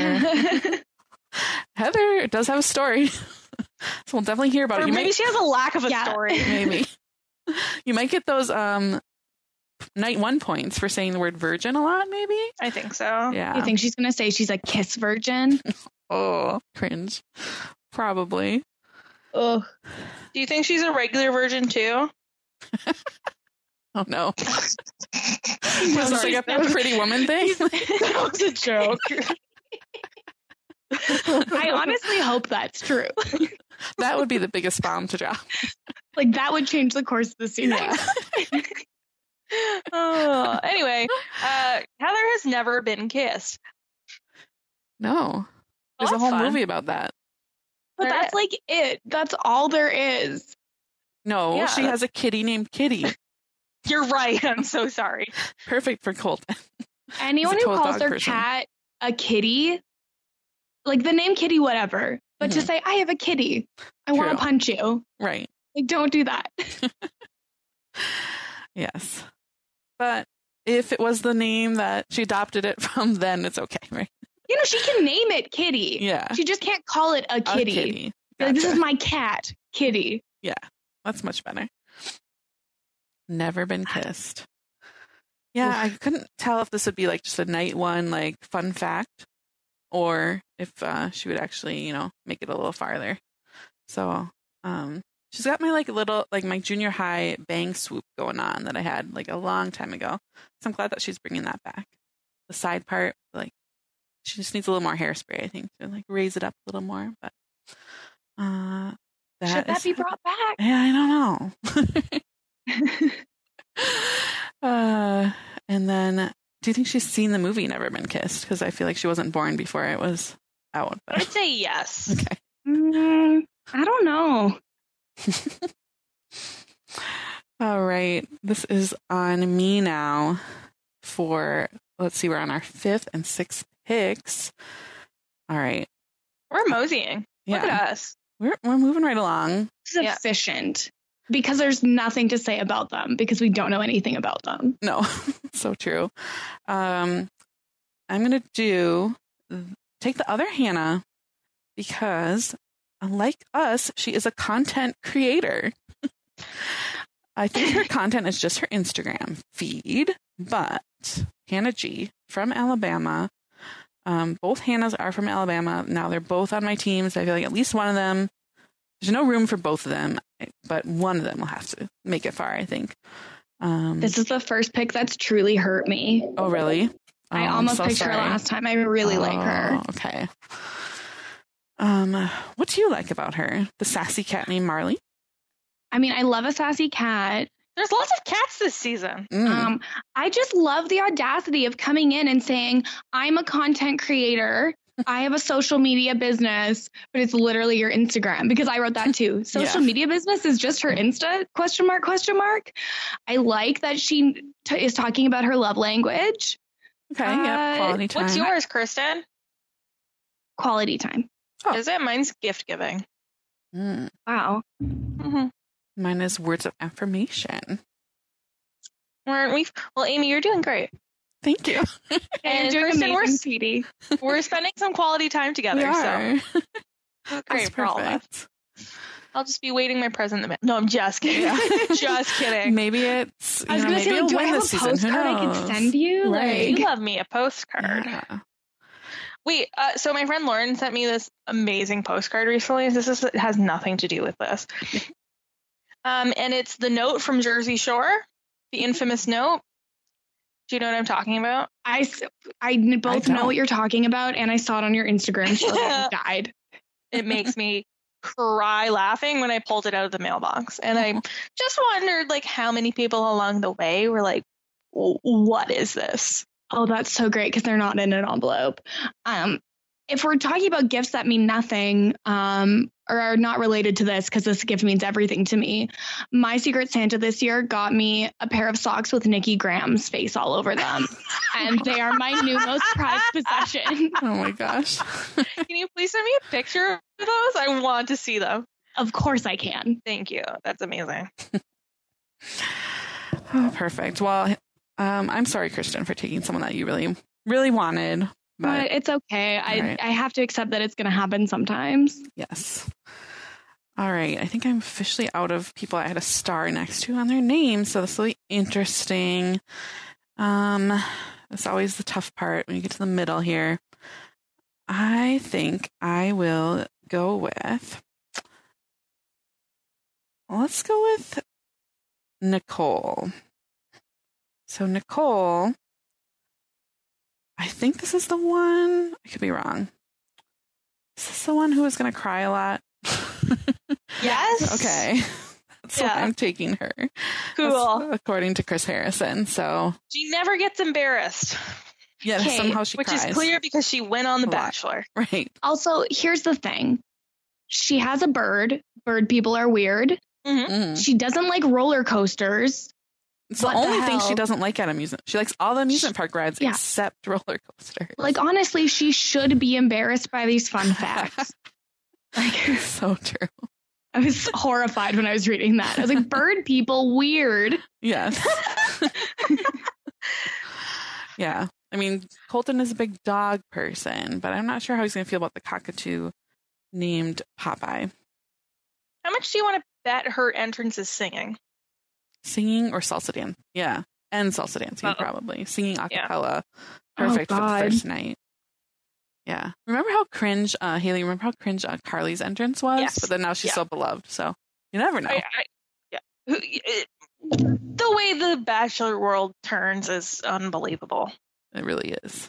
Heather does have a story. So we'll definitely hear about Or it. You maybe might, she has a lack of a Yeah. story. maybe. You might get those um night one points for saying the word virgin a lot, maybe. I think so. Yeah. You think she's gonna say she's a kiss virgin? Oh, cringe. Probably. Ugh. Do you think she's a regular virgin too? Oh no. Was this like a Pretty Woman thing? That was a joke. I honestly hope that's true. That would be the biggest bomb to drop. Like, that would change the course of the series. Yeah. Oh, anyway, uh, Heather has never been kissed. No. There's Well, a whole that's fun. movie about that. But There that's is. like it. That's all there is. No, Yeah. she has a kitty named Kitty. You're right. I'm so sorry. Perfect for Colton. Anyone He's a who total calls dog their person. cat a kitty, like the name kitty, whatever, but to Mhm. say, I have a kitty, I want to True. punch you. Right. Like, don't do that. Yes. But if it was the name that she adopted it from, then it's okay, right? You know, she can name it Kitty. Yeah. She just can't call it a A kitty. kitty. Like, this Gotcha. is my cat, Kitty. That's much better. Never been kissed. Yeah, I couldn't tell if this would be like just a night one, like fun fact, or if uh, she would actually, you know, make it a little farther. So, um, she's got my like little, like my junior high bang swoop going on that I had like a long time ago. So I'm glad that she's bringing that back. The side part, like, she just needs a little more hairspray, I think, to like raise it up a little more. But uh, that Should that is- be brought back? Yeah, I don't know. uh, and then, do you think she's seen the movie Never Been Kissed? Because I feel like she wasn't born before it was out. I would But say yes. okay. Mm, I don't know. All right. This is on me now for, let's see, we're on our fifth and sixth picks. All right. We're moseying. Look Yeah. at us. We're, we're moving right along. This is Yeah. efficient because there's nothing to say about them because we don't know anything about them. No, so true. Um, I'm going to do, take the other Hannah because, unlike us, she is a content creator. I think her content is just her Instagram feed, but Hannah G from Alabama. Um, both Hannahs are from Alabama. Now they're both on my teams. I feel like at least one of them, there's no room for both of them, but one of them will have to make it far, I think. Um, This is the first pick that's truly hurt me. oh, really? Oh, I I'm almost so picked sorry. her last time. I really like her. Oh, okay. Um, what do you like about her? The sassy cat named Marley? I mean, I love a sassy cat. There's lots of cats this season. Mm. Um, I just love the audacity of coming in and saying, I'm a content creator. I have a social media business, but it's literally your Instagram because I wrote that too. Social Yeah. media business is just her Insta question mark, question mark. I like that she t- is talking about her love language, Okay, yeah, uh, quality time. What's yours, Kristen? quality time. Oh. Is it? Mine's gift giving. Mm. Wow. Mm-hmm. Mine is words of affirmation. Aren't we? Well, Amy, you're doing great. Thank you. And You're doing Kristen, we're, amazing, sweetie. we're spending some quality time together. We are. So it's great That's for all of us. perfect. I'll just be waiting my present. in the ma- No, I'm just kidding. just kidding. Maybe it's, you I was know, gonna maybe say, like, you'll do I win have a this season. Who postcard I knows? could send you? Right. You Like, love me a postcard. Yeah. Wait, uh, so my friend Lauren sent me this amazing postcard recently. This is, it has nothing to do with this. Um, and it's the note from Jersey Shore, the infamous note. Do you know what I'm talking about? I, s- I n- both know don't. what you're talking about, and I saw it on your Instagram story and died. It makes me cry laughing when I pulled it out of the mailbox. And I just wondered, like, how many people along the way were like, "W- what is this? Oh, that's so great because they're not in an envelope. Um, if we're talking about gifts that mean nothing, um, or are not related to this, because this gift means everything to me, my Secret Santa this year got me a pair of socks with Nikki Graham's face all over them, and they are my new most prized possession. Oh my gosh. Can you please send me a picture of those? I want to see them. Of course, I can. Thank you. That's amazing. Oh, perfect. Well, um, I'm sorry, Kristen, for taking someone that you really, really wanted. But But it's okay. I All right. I have to accept that it's going to happen sometimes. yes. All right. I think I'm officially out of people I had a star next to on their name. So this will be interesting. Um, it's always the tough part when you get to the middle here. I think I will go with, let's go with Nicole. So Nicole, I think this is the one, I could be wrong. Is this the one who is going to cry a lot? Yes. Okay. That's Yeah. why I'm taking her. Cool. That's according to Chris Harrison. So She never gets embarrassed. yeah, Okay, somehow she which cries. is clear because she went on The A lot. Bachelor. Right. Also, here's the thing. She has a bird. Bird people are weird. Mm-hmm. Mm. She doesn't like roller coasters. It's the What the only thing she hell? doesn't like at amusement. She likes all the amusement park rides Yeah. except roller coasters. Like, honestly, she should be embarrassed by these fun facts. Like, so true. I was horrified when I was reading that. I was like, bird people, weird. Yes. Yeah. I mean, Colton is a big dog person, but I'm not sure how he's going to feel about the cockatoo named Popeye. How much do you want to bet her entrance is singing? Singing or salsa dance? Yeah. And salsa dancing, Uh-oh. probably. Singing a Yeah. cappella. Oh, Perfect for the God. first night. Yeah. Remember how cringe, uh, Haley, remember how cringe uh, Carly's entrance was? Yes. But then now she's Yeah. so beloved. So you never know. I, I, yeah. Who- it- The way the Bachelor world turns is unbelievable. It really is.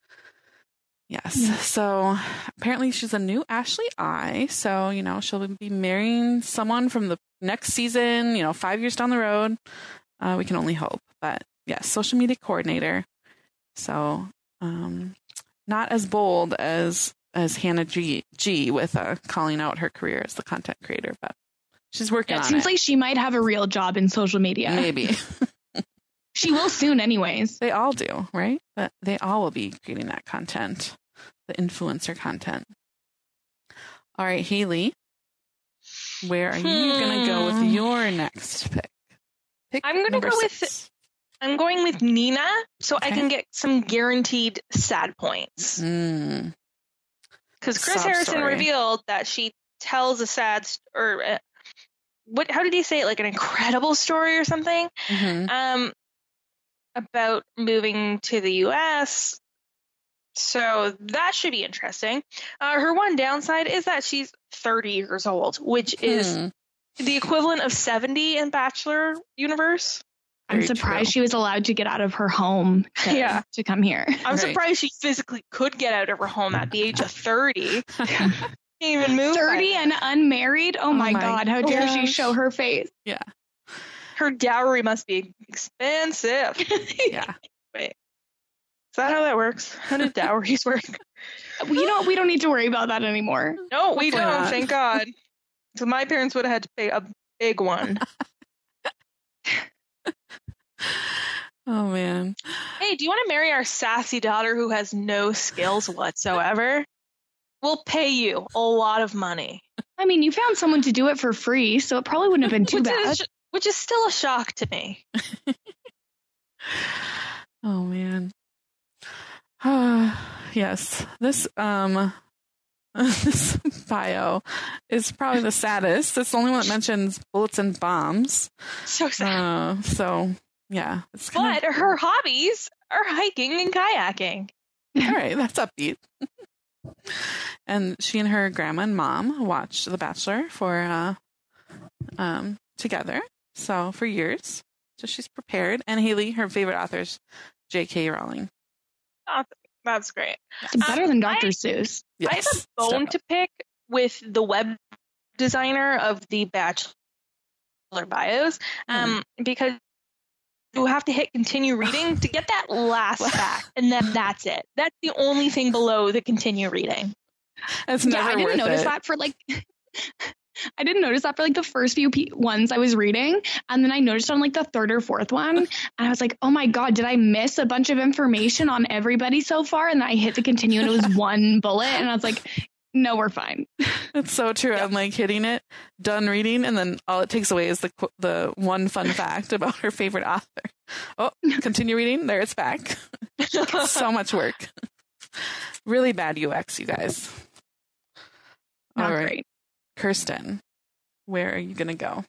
Yes. So apparently she's a new Ashley I. So, you know, she'll be marrying someone from the next season, you know, five years down the road. Uh, we can only hope. But yes, social media coordinator. So um, not as bold as as Hannah G, G with uh, calling out her career as the content creator, but she's working Yeah, it on seems it. like she might have a real job in social media. Maybe. She will soon, anyways. They all do, right? But they all will be creating that content, the influencer content. All right, Haley, where are you going to go with your next pick? Pick I'm gonna number go with- six. I'm going with Nina so I Okay. can get some guaranteed sad points. Mm, Because Chris Sob Harrison story. revealed that she tells a sad st- or uh, what? How did he say it? Like an incredible story or something? mhm. Um, about moving to the U S. So that should be interesting. Uh, her one downside is that she's thirty years old, which is Hmm. the equivalent of seventy in Bachelor universe. I'm Very surprised true. she was allowed to get out of her home to, Yeah. to come here. I'm Right. surprised she physically could get out of her home at the age of thirty. Can't even move. by thirty then. and unmarried? Oh, my, my God. How dare she gosh. show her face? Yeah. Her dowry must be expensive. Yeah. Wait. Is that how that works? How do dowries work? Well, you know, we don't need to worry about that anymore. No, we Hopefully don't, not. thank God. So my parents would have had to pay a big one. Oh, man. Hey, do you want to marry our sassy daughter who has no skills whatsoever? We'll pay you a lot of money. I mean, you found someone to do it for free, so it probably wouldn't have been too which bad. Is, which is still a shock to me. Oh, man. Yes. This, um, this bio is probably the saddest. It's the only one that mentions bullets and bombs. So sad. Uh, so, yeah. It's kind But her hobbies are hiking and kayaking. of, all right, that's upbeat. And she and her grandma and mom watched The Bachelor for, uh, um, together. So, for years. So she's prepared. And Haley, her favorite author is J K. Rowling. Oh, that's great. It's better than Doctor I- Seuss. I have a bone to pick with the web designer of the Bachelor bios, um, because you have to hit continue reading to get that last fact, and then that's it. That's the only thing below the continue reading. It's Yeah, never I didn't worth notice it. that for like. I didn't notice that for like the first few pe- ones I was reading. And then I noticed on like the third or fourth one. And I was like, oh my God, did I miss a bunch of information on everybody so far? And then I hit the continue and it was one bullet. And I was like, no, we're fine. It's so true. I'm like hitting it, done reading, and then all it takes away is the qu- the one fun fact about her favorite author. Oh, continue reading. There, it's back. So much work. Really bad U X, you guys. Not All right, great. Kirsten, where are you gonna go?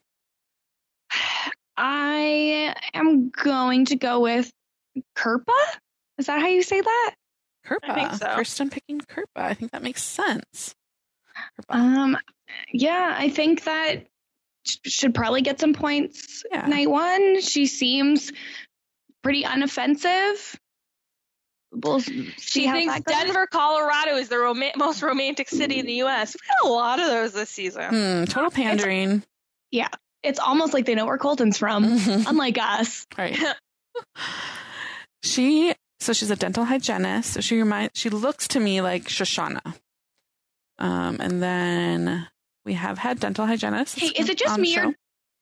I am going to go with Kirpa. Is that how you say that? Kirpa. I think so. Kirsten picking Kirpa. I think that makes sense. Kirpa. Um, yeah, I think that sh- should probably get some points Yeah. night one. She seems pretty unoffensive. We'll see She how thinks that goes. Denver, Colorado is the rom- most romantic city in the U S. We've got a lot of those this season. Hmm, total pandering. Yeah, it's almost like they know where Colton's from, unlike us. Right. She, so she's a dental hygienist. So she reminds, she looks to me like Shoshana. Um, and then we have had dental hygienists. Hey, is it just on me show. or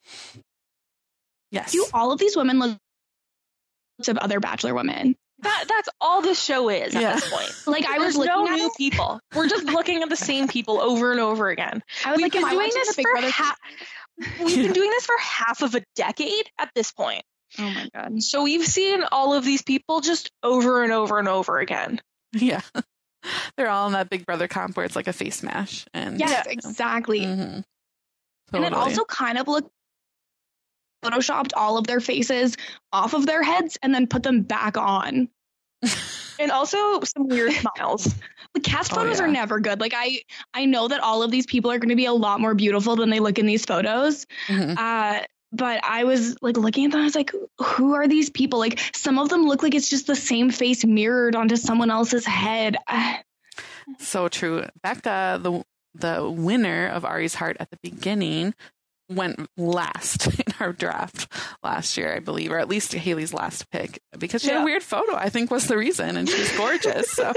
Yes. do all of these women look of other Bachelor women? That that's all this show is at Yeah. this point. Like I was There's looking no at new it, people. We're just looking at the same people over and over again. I was We've like, been if I doing went to this the Big for Brother, ha- we've been doing this for half of a decade at this point. oh my god, So we've seen all of these people just over and over and over again. Yeah. They're all in that Big Brother comp where it's like a face mash. And yes, you know. exactly. Mhm. And it Totally. also kind of looked photoshopped all of their faces off of their heads and then put them back on. And also some weird smiles. The cast Oh, photos yeah. are never good. Like I, I know that all of these people are going to be a lot more beautiful than they look in these photos. Mhm. Uh, but I was like looking at them. I was like, who are these people? Like some of them look like it's just the same face mirrored onto someone else's head. Uh, So true. Becca, the the winner of Ari's Heart at the beginning, went last in our draft last year, I believe, or at least Haley's last pick, because she had Yeah. a weird photo, I think was the reason, and she's gorgeous. So,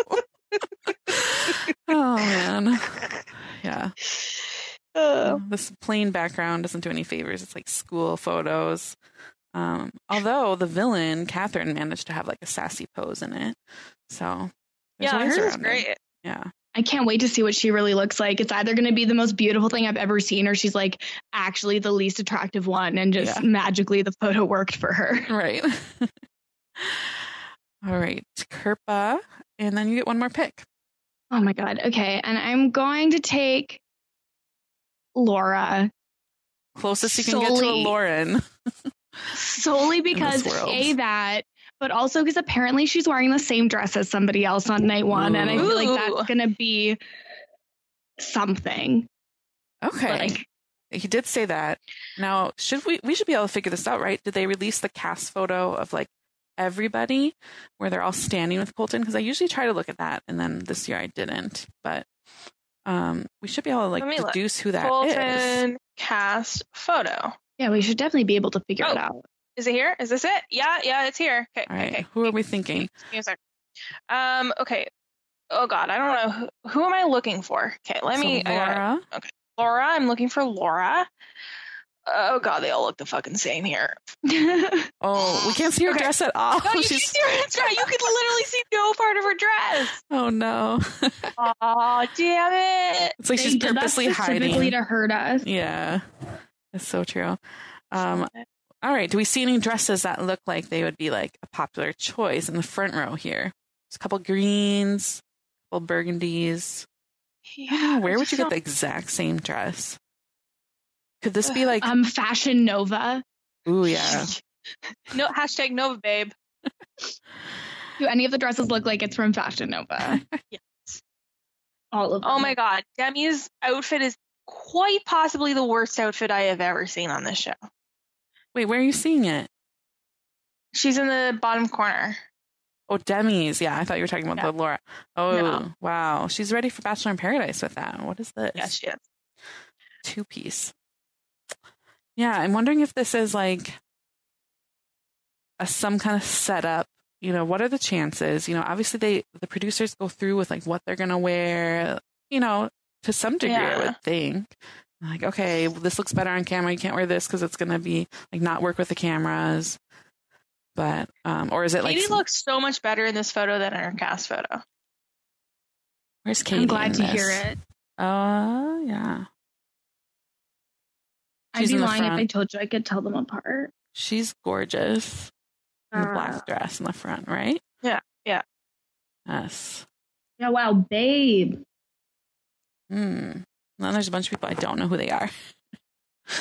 oh man, yeah. Oh. This plain background doesn't do any favors. It's like school photos. Um, although the villain Catherine managed to have like a sassy pose in it, so there's Yeah, ways hers is around it. great. Yeah. I can't wait to see what she really looks like. It's either going to be the most beautiful thing I've ever seen, or she's like actually the least attractive one, and just Yeah. magically the photo worked for her. Right. All right, Kirpa, and then you get one more pick. Oh my god. Okay, and I'm going to take Laura Closest you can get to a Solely- Lauren. solely because world. A, that, but also because apparently she's wearing the same dress as somebody else on night one, and I feel like Ooh. that's going to be something. Okay. Like, He did say that. Now, should we we should be able to figure this out, right? Did they release the cast photo of like everybody where they're all standing with Colton? Because I usually try to look at that, and then this year I didn't. But um, we should be able to like Let me look. deduce who that is. Colton cast photo. yeah, we should definitely be able to figure Oh. it out. Is it here? Is this it? Yeah, yeah, it's here. Okay, All right, okay. who are we thinking? Give me a sec. Um, okay. Oh God, I don't know. Who, who am I looking for? Okay, let So me. I gotta- Laura. Laura, I'm looking for Laura. Oh God, they all look the fucking same here. Oh, we can't see her Okay. dress at all. No, you, She's- see her dress. You can literally see no part of her dress. oh no! Oh damn it! It's like They she's did that purposely specifically hiding. to hurt us. Yeah, it's so true. Um, all right, do we see any dresses that look like they would be like a popular choice in the front row here? There's a couple greens, a couple burgundies. I don't know, where would you get the exact same dress? Could this be like? Um, Fashion Nova. Ooh, yeah. No hashtag Nova babe. Do any of the dresses look like it's from Fashion Nova? Yes. All of them. Oh my God, Demi's outfit is quite possibly the worst outfit I have ever seen on this show. Wait, where are you seeing it? She's in the bottom corner. Oh, Demi's. Yeah, I thought you were talking about Yeah. the Laura. Oh, No. wow. She's ready for Bachelor in Paradise with that. What is this? Yeah, she is. Two piece. Yeah, I'm wondering if this is like a some kind of setup. You know, what are the chances? You know, obviously they the producers go through with like what they're gonna wear. You know, to some degree, I Yeah. would think. Like, okay, well, this looks better on camera. You can't wear this because it's gonna be like not work with the cameras. But um, or is it like Katie looks so much better in this photo than in her cast photo. where's Katie? I'm glad in to this? hear it. Uh, yeah. I'd She's be in the lying if front. I told you I could tell them apart. She's gorgeous. In the Uh, black dress in the front, right? Yeah, yeah. Yes. Yeah, wow, babe. Hmm. Then there's a bunch of people I don't know who they are.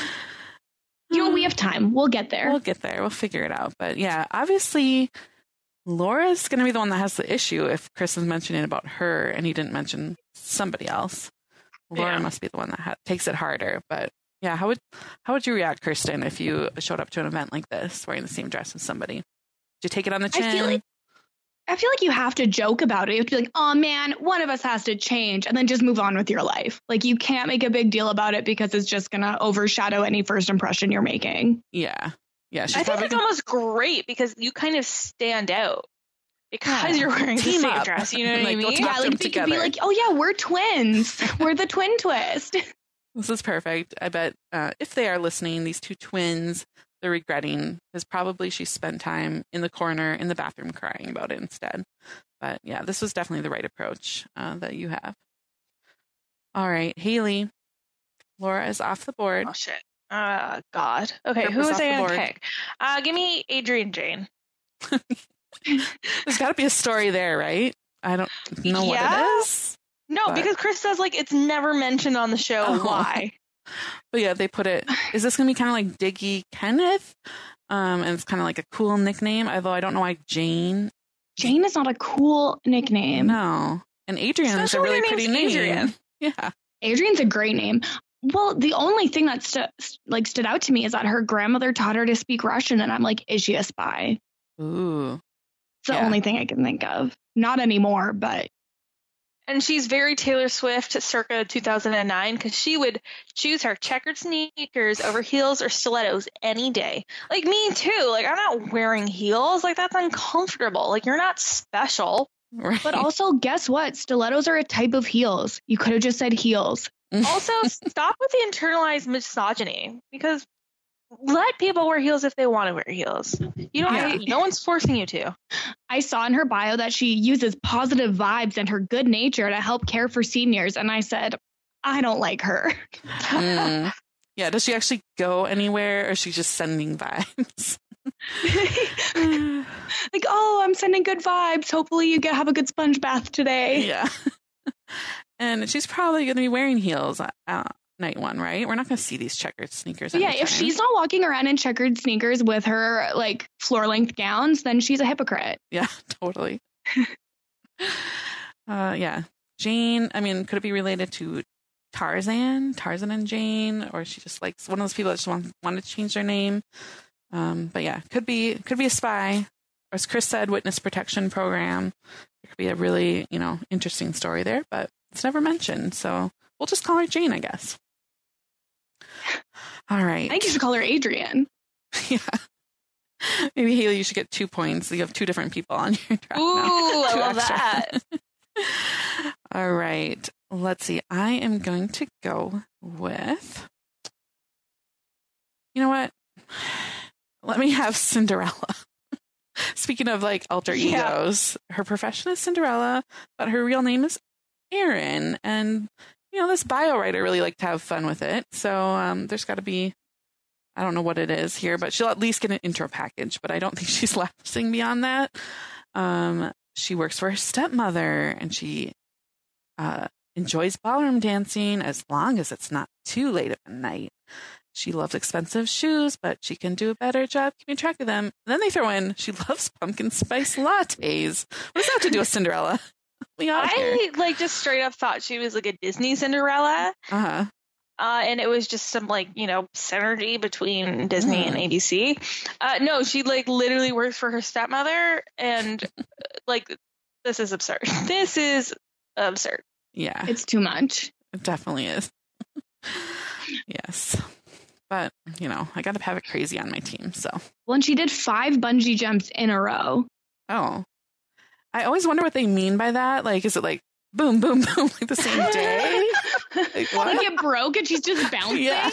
You know, we have time. We'll get there. We'll get there. We'll figure it out. But yeah, obviously, Laura's going to be the one that has the issue if Chris is mentioning about her and he didn't mention somebody else. Laura Yeah. must be the one that ha- takes it harder. But yeah, how would how would you react, Kirsten, if you showed up to an event like this wearing the same dress as somebody? Did you take it on the chin? I feel like I feel like you have to joke about it. You have to be like, oh man, one of us has to change, and then just move on with your life. Like, you can't make a big deal about it because it's just going to overshadow any first impression you're making. Yeah. Yeah. She's I think probably it's gonna- almost great because you kind of stand out because Yeah. you're wearing the Team same up. dress. You know what I Like, mean? let's Yeah, Wrap like them they could be together. like, oh yeah, we're twins. We're the twin twist. This is perfect. I bet uh, if they are listening, these two twins, they're regretting because probably she spent time in the corner in the bathroom crying about it instead. But yeah, this was definitely the right approach uh, that you have. All right, Haley. Laura is off the board. Oh shit. Uh, God. Okay, Yep, who it's was off I the gonna board. pick? Uh, give me Adrian Jane. There's got to be a story there, right? I don't know what Yeah? it is. No, But- because Chris says like it's never mentioned on the show. Oh. Why? But yeah, they put it. Is this going to be kind of like Diggy Kenneth? Um, and it's kind of like a cool nickname, although I don't know why Jane. Jane is not a cool nickname. No. And Adrian is a Especially when really your pretty name's name. Adrian. Yeah. Adrian's a great name. Well, the only thing that stu- like stood out to me is that her grandmother taught her to speak Russian, and I'm like, is she a spy? Ooh. It's the Yeah. only thing I can think of. Not anymore, but And she's very Taylor Swift circa two thousand nine because she would choose her checkered sneakers over heels or stilettos any day. Like me too. Like I'm not wearing heels. Like that's uncomfortable. Like you're not special. Right. but also guess what? Stilettos are a type of heels. You could have just said heels. Also, stop with the internalized misogyny because let people wear heels if they want to wear heels. You don't. Yeah. No one's forcing you to. I saw in her bio that she uses positive vibes and her good nature to help care for seniors, and I said, I don't like her. Mm. Yeah. Does she actually go anywhere, or is she just sending vibes? Like, oh, I'm sending good vibes. Hopefully you get have a good sponge bath today. Yeah. And she's probably going to be wearing heels uh, night one, right? We're not going to see these checkered sneakers. Yeah, anytime. if she's not walking around in checkered sneakers with her like floor length gowns, then she's a hypocrite. Yeah, totally. uh, yeah. Jane, I mean, could it be related to Tarzan? Tarzan and Jane? Or she just likes one of those people that just want, wanted to change their name? Um, but yeah, could be could be a spy. Or as Chris said, witness protection program. There could be a really, you know, interesting story there, but it's never mentioned. So we'll just call her Jane, I guess. All right. I think you should call her Adrian. Yeah. Maybe Haley, you should get two points. You have two different people on your draft. Ooh, now. I Two love extra. that. All right. Let's see. I am going to go with. You know what? Let me have Cinderella. Speaking of like alter Yeah. egos, her profession is Cinderella, but her real name is Erin. And, you know, this bio writer really liked to have fun with it. So um, there's got to be, I don't know what it is here, but she'll at least get an intro package. But I don't think she's lasting beyond that. Um, she works for her stepmother, and she uh, enjoys ballroom dancing as long as it's not too late at night. She loves expensive shoes, but she can do a better job keeping track of them. And then they throw in, she loves pumpkin spice lattes. What does that have to do with Cinderella? We out here. I like just straight up thought she was like a Disney Cinderella. Uh-huh. Uh, and it was just some like, you know, synergy between Disney and A B C. Uh, no, she like literally works for her stepmother, and uh, like this is absurd. This is absurd. Yeah, It's too much. it definitely is. Yes. But, you know, I got to have it crazy on my team, so. Well, and she did five bungee jumps in a row. Oh. I always wonder what they mean by that. Like, is it like boom, boom, boom, like the same day? Like, what? Like it broke and she's just bouncing. Yeah.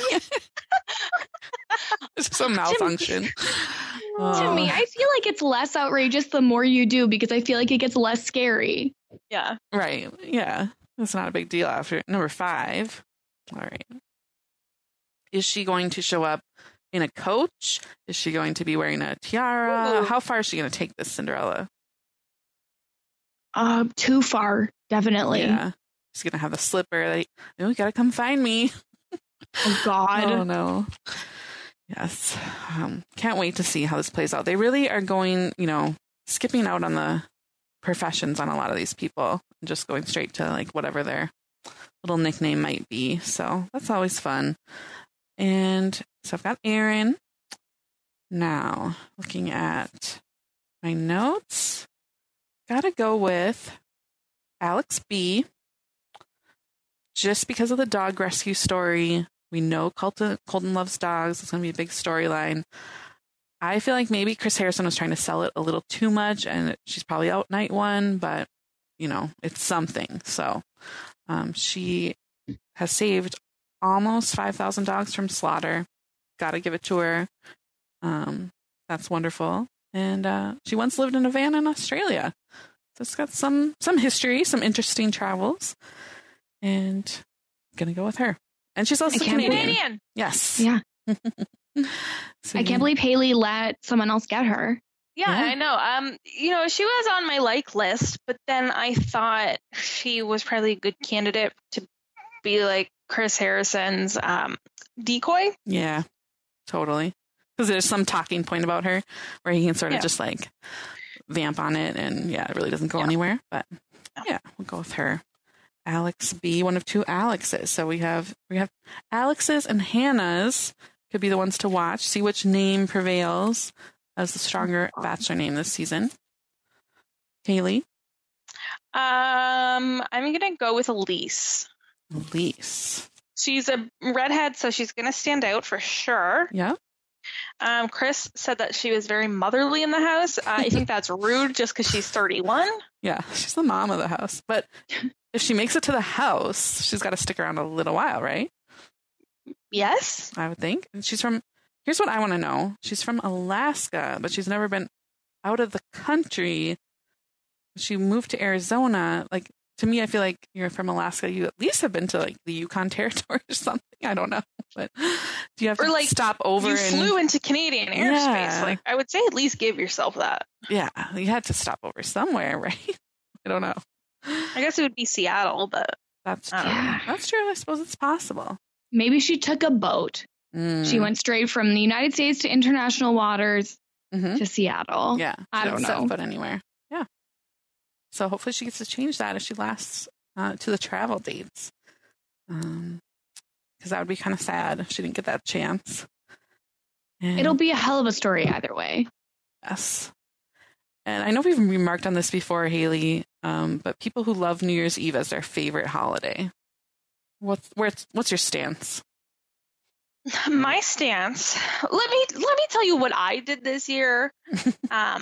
It's just a malfunction. To Oh. me, I feel like it's less outrageous the more you do because I feel like it gets less scary. Yeah. Right. Yeah. That's not a big deal after number five. All right. Is she going to show up in a coach? Is she going to be wearing a tiara? Ooh. How far is she going to take this Cinderella? Uh, too far, definitely. Yeah. She's going to have the slipper. Like, oh, you got to come find me. Oh God. Oh, no. Yes. Um, can't wait to see how this plays out. They really are going, you know, skipping out on the professions on a lot of these people and just going straight to like whatever their little nickname might be. So that's always fun. And so I've got Aaron. Now, looking at my notes, gotta go with Alex B. Just because of the dog rescue story. We know Colton, Colton loves dogs. It's going to be a big storyline. I feel like maybe Chris Harrison was trying to sell it a little too much, and she's probably out night one, but, you know, it's something. So um, she has saved almost five thousand dogs from slaughter. Got to give it to her. Um, that's wonderful. And uh, she once lived in a van in Australia. So it's got some, some history, some interesting travels. And I'm going to go with her. And she's also Canadian. Canadian. Yes. Yeah. So I can't you- believe Haley let someone else get her. Yeah, Yeah. I know. Um, you know, she was on my like list, but then I thought she was probably a good candidate to be like Chris Harrison's um, decoy. Yeah, totally. Because there's some talking point about her where he can sort of Yeah. just like vamp on it, and yeah, it really doesn't go Yeah. anywhere. But Yeah. yeah, we'll go with her. Alex B, one of two Alexes. So we have we have Alex's and Hannah's could be the ones to watch. See which name prevails as the stronger bachelor name this season. Haley, Um, I'm gonna go with Elise. Elise. She's a redhead, so she's gonna stand out for sure. Yeah. Um, Chris said that she was very motherly in the house. I think that's rude just because she's thirty-one. Yeah, she's the mom of the house. But if she makes it to the house, she's got to stick around a little while, right? Yes. I would think. And she's from, here's what I want to know. She's from Alaska, but she's never been out of the country. She moved to Arizona. Like, to me, I feel like you're from Alaska. You at least have been to like the Yukon Territory or something. I don't know. But do you have Or to like stop over? You and, flew into Canadian airspace. Yeah. Like, I would say at least give yourself that. Yeah, you had to stop over somewhere, right? I don't know. I guess it would be Seattle, but That's true. I don't know. That's true. I suppose it's possible. Maybe she took a boat. Mm. She went straight from the United States to international waters Mhm. to Seattle. Yeah, I she don't didn't set know. foot anywhere. Yeah. So hopefully she gets to change that if she lasts uh, to the travel dates. Um, because that would be kind of sad if she didn't get that chance. And It'll be a hell of a story either way. yes. And I know we've remarked on this before, Haley, um, but people who love New Year's Eve as their favorite holiday. What's where's what's your stance? my stance. Let me let me tell you what I did this year. um,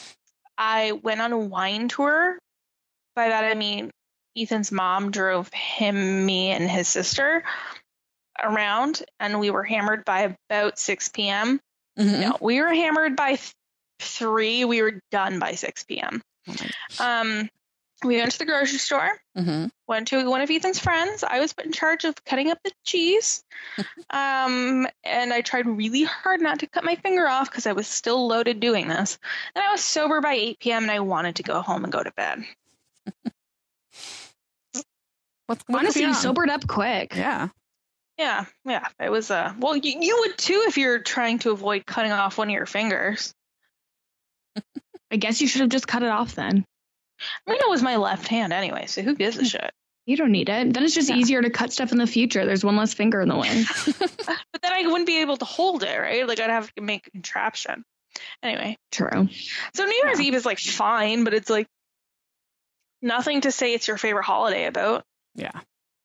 I went on a wine tour. By that I mean Ethan's mom drove him, me, and his sister around, and we were hammered by about six p.m. Mhm. No, we were hammered by th- three. We were done by six p.m. Oh my gosh. Um, we went to the grocery store. Mhm. Went to one of Ethan's friends. I was put in charge of cutting up the cheese. um, and I tried really hard not to cut my finger off because I was still loaded doing this. And I was sober by eight p.m. and I wanted to go home and go to bed. What's, what could Honestly, be you wrong? sobered up quick. Yeah. Yeah, yeah. It was, uh, well, you, you would too if you're trying to avoid cutting off one of your fingers. I guess you should have just cut it off then. I mean, it was my left hand anyway, so who gives a shit? You don't need it. Then it's just Yeah. easier to cut stuff in the future. There's one less finger in the way. But then I wouldn't be able to hold it, right? Like, I'd have to make a contraption. Anyway, True. so New Year's Eve is like fine, but it's like nothing to say it's your favorite holiday about. Yeah.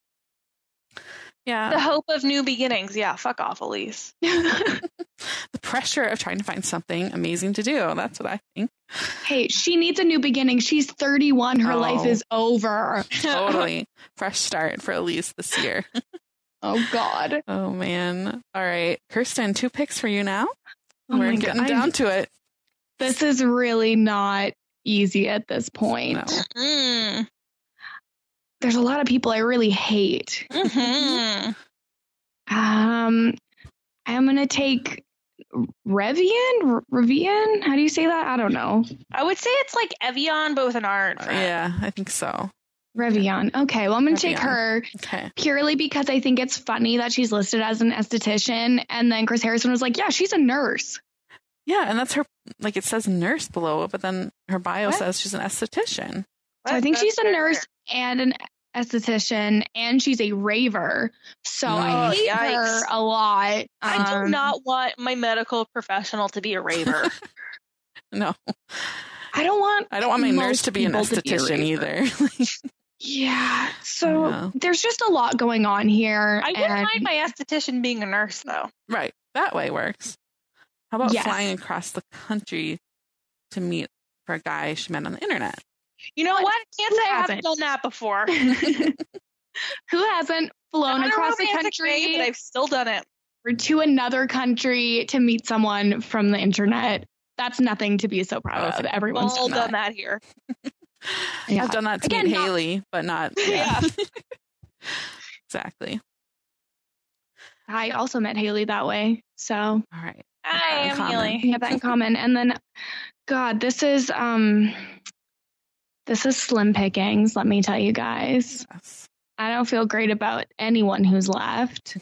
Yeah. The hope of new beginnings. Yeah, fuck off, Elise. The pressure of trying to find something amazing to do. That's what I think. Hey, she needs a new beginning. She's thirty-one. Her Oh. life is over. Totally. Fresh start for Elise this year. Oh, God. Oh, man. All right. Kirsten, two picks for you now. Oh We're my getting God. down to it. This is really not easy at this point. No. Mm. There's a lot of people I really hate. hmm Um, I'm going to take Revian? R- Revian? How do you say that? I don't know. I would say it's like Evian, but with an R in front. Yeah, I think so. Revian. Okay, well, I'm going to take Revian. her Okay. purely because I think it's funny that she's listed as an esthetician. And then Chris Harrison was like, yeah, she's a nurse. Yeah, and that's her like it says nurse below it, but then her bio What? says she's an esthetician. So I think That's she's a fair. nurse and an esthetician, and she's a raver. So I Oh, hate yikes. her a lot. I do Um, not want my medical professional to be a raver. No, I don't want. I don't want my nurse most to be an people to be a esthetician raver. either. Yeah. So Yeah. there's just a lot going on here. I wouldn't and mind my esthetician being a nurse, though. Right. That way works. How about Yes. flying across the country to meet for a guy she met on the internet? You know What? what? Can't Who say I haven't hasn't? done that before. Who hasn't flown Not a across the romantic way, country but I've still done it. or to another country to meet someone from the internet? That's nothing to be so proud of. Okay. Everyone's All done done that. that here. Yeah. I've done that to Again, meet not- Haley, but not. Yeah. Exactly. I also met Haley that way. So All right. Hi, In I'm common. Haley. we have that in common. And then, God, this is um, this is slim pickings. Let me tell you guys. Yes. I don't feel great about anyone who's left.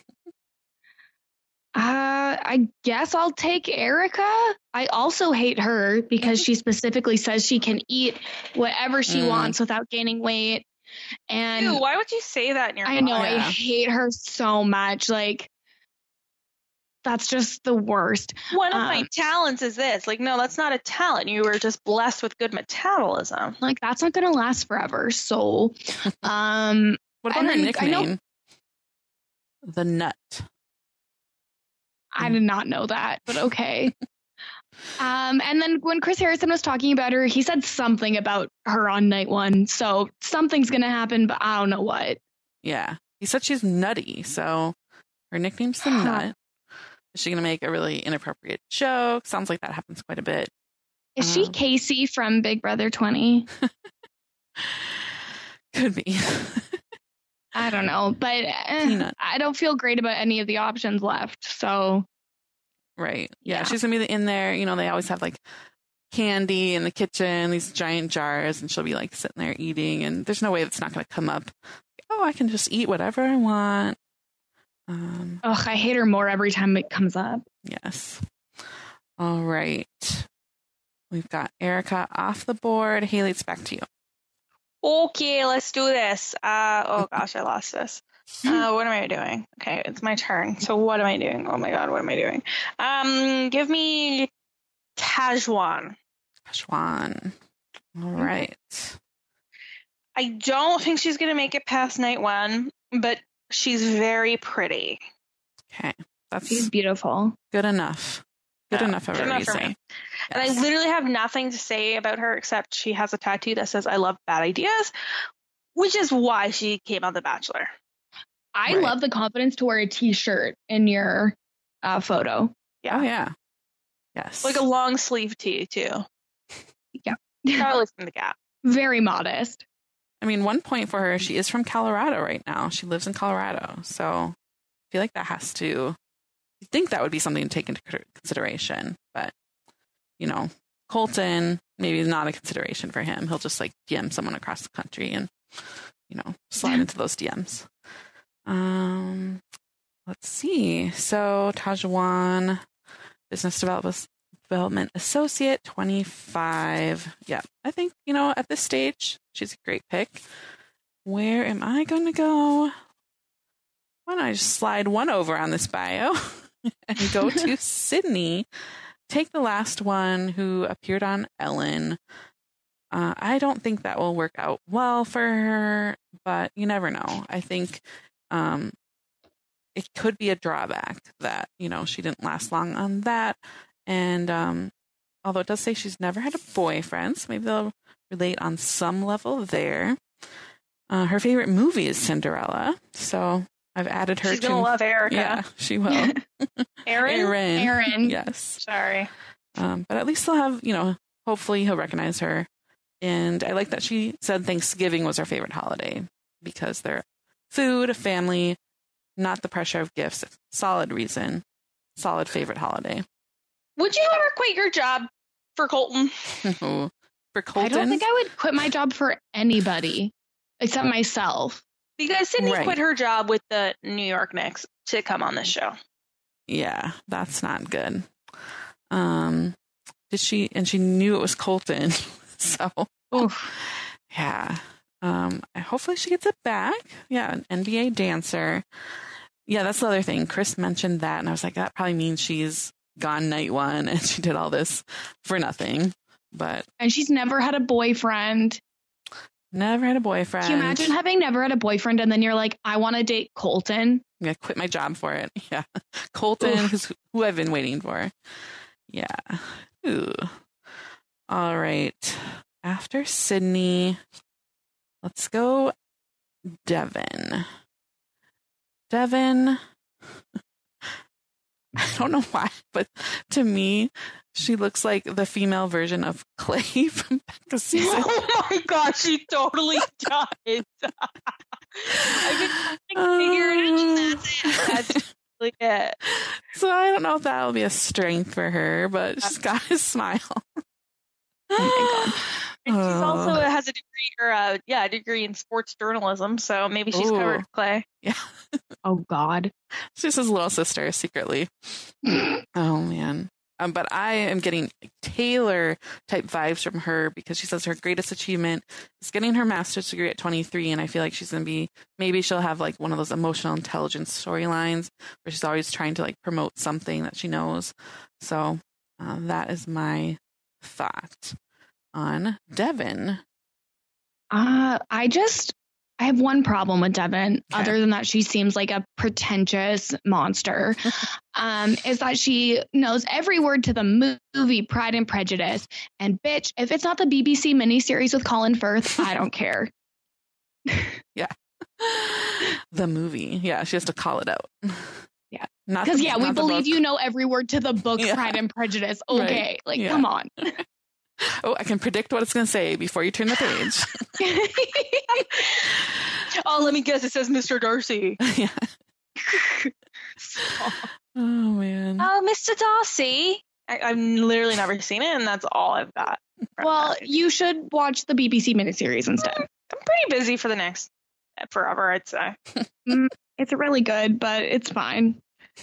Uh, I guess I'll take Erica. I also hate her because she specifically says she can eat whatever she Mm. wants without gaining weight. And Ew, why would you say that in your I know I Yeah. hate her so much. Like, that's just the worst. One of my Um, talents is this. Like, no, that's not a talent. You were just blessed with good metabolism. Like, that's not going to last forever. So, um, What about And her then I know- nickname? The Nut. I did not know that, but okay. Um, and then when Chris Harrison was talking about her, he said something about her on night one. So something's going to happen, but I don't know what. Yeah. He said she's nutty, so her nickname's the Nut. Is she going to make a really inappropriate joke? Sounds like that happens quite a bit. Is she Um, Casey from Big Brother twenty? Could be. I don't know, but eh, Peanut. I don't feel great about any of the options left. So Right. Yeah, Yeah. she's going to be in there. You know, they always have like candy in the kitchen, these giant jars, and she'll be like sitting there eating. And there's no way that's not going to come up. Oh, I can just eat whatever I want. Um, ugh, I hate her more every time it comes up. yes. All right. We've got Erica off the board. Haley, it's back to you. Okay, let's do this. Uh, oh gosh, I lost this. Uh, what am I doing? Okay, it's my turn. So what am I doing? Oh my god, what am I doing? Um, give me Tajwan. Ashwan. All right. I don't think she's gonna make it past night one, but she's very pretty. Okay. That's She's beautiful. good enough. Good Yeah, enough of good a enough for reason. me. And I Yes. literally have nothing to say about her except she has a tattoo that says "I love bad ideas," which is why she came on The Bachelor. I Right. love the confidence to wear a t-shirt in your uh, photo. Yeah, Oh, yeah. Yes. like a long sleeve tee too. Yeah. Probably from the Gap. Very modest. I mean, one point for her, she is from Colorado right now. She lives in Colorado. So I feel like that has to, you think that would be something to take into c- consideration. But, you know, Colton, maybe not a consideration for him. He'll just like D M someone across the country and, you know, slide into those D Ms. Um, let's see. So Tajwan, business development development associate, twenty-five. Yeah, I think, you know, at this stage, she's a great pick. Where am I going to go? Why don't I just slide one over on this bio and go to Sydney? Take the last one who appeared on Ellen. Uh, I don't think that will work out well for her, but you never know. I think um, it could be a drawback that, you know, she didn't last long on that. And um, although it does say she's never had a boyfriend, so maybe they'll relate on some level there. Uh, her favorite movie is Cinderella, so I've added her She's to. gonna love Erica. Yeah, she will. Aaron. Aaron. Aaron. Yes. Sorry. Um, but at least they'll have, you know, hopefully he'll recognize her. And I like that she said Thanksgiving was her favorite holiday because they're food, family, not the pressure of gifts. Solid reason. Solid favorite holiday. Would you ever quit your job for Colton? For Colton. I don't think I would quit my job for anybody except myself. Because Sydney Right. quit her job with the New York Knicks to come on this show. Yeah, that's not good. Um, did she, and she knew it was Colton. So, Oof. yeah. Um, hopefully she gets it back. Yeah, an N B A dancer. Yeah, that's the other thing. Chris mentioned that, and I was like, that probably means she's gone night one, and she did all this for nothing. But and she's never had a boyfriend. Never had a boyfriend. Can you imagine having never had a boyfriend, and then you're like, I want to date Colton? I'm gonna quit my job for it. Yeah, Colton, who's who I've been waiting for. Yeah. Ooh. All right. After Sydney, let's go Devin. Devin, I don't know why, but to me, she looks like the female version of Clay from Becca's season. Oh my gosh, she totally does. I can figure it out. That's it. That's really it. So I don't know if that'll be a strength for her, but she's got a smile. Oh my god. And she's also has a degree, or uh, yeah, a degree in sports journalism. So maybe she's Ooh. covered Clay. Yeah. Oh god. She's his little sister secretly. Oh man. Um, but I am getting Taylor type vibes from her because she says her greatest achievement is getting her master's degree at twenty-three, and I feel like she's gonna be, maybe she'll have like one of those emotional intelligence storylines where she's always trying to like promote something that she knows. So uh, that is my thought on Devin. Uh, I just, I have one problem with Devin, Okay. other than that she seems like a pretentious monster, um, is that she knows every word to the movie Pride and Prejudice. And bitch, if it's not the B B C miniseries with Colin Firth, I don't care. Yeah. The movie. Yeah, she has to call it out. Yeah. Not Because, the- yeah, we not the believe book. you know every word to the book Yeah. Pride and Prejudice. Right. Okay, like, Yeah. come on. Oh, I can predict what it's going to say before you turn the page. Oh, let me guess. It says Mister Darcy. Yeah. Oh, man. Oh, Mister Darcy. I, I've literally never seen it, and that's all I've got. from Well, that. you should watch the B B C miniseries instead. I'm pretty busy for the next forever, I'd say. Mm, it's really good, but it's fine.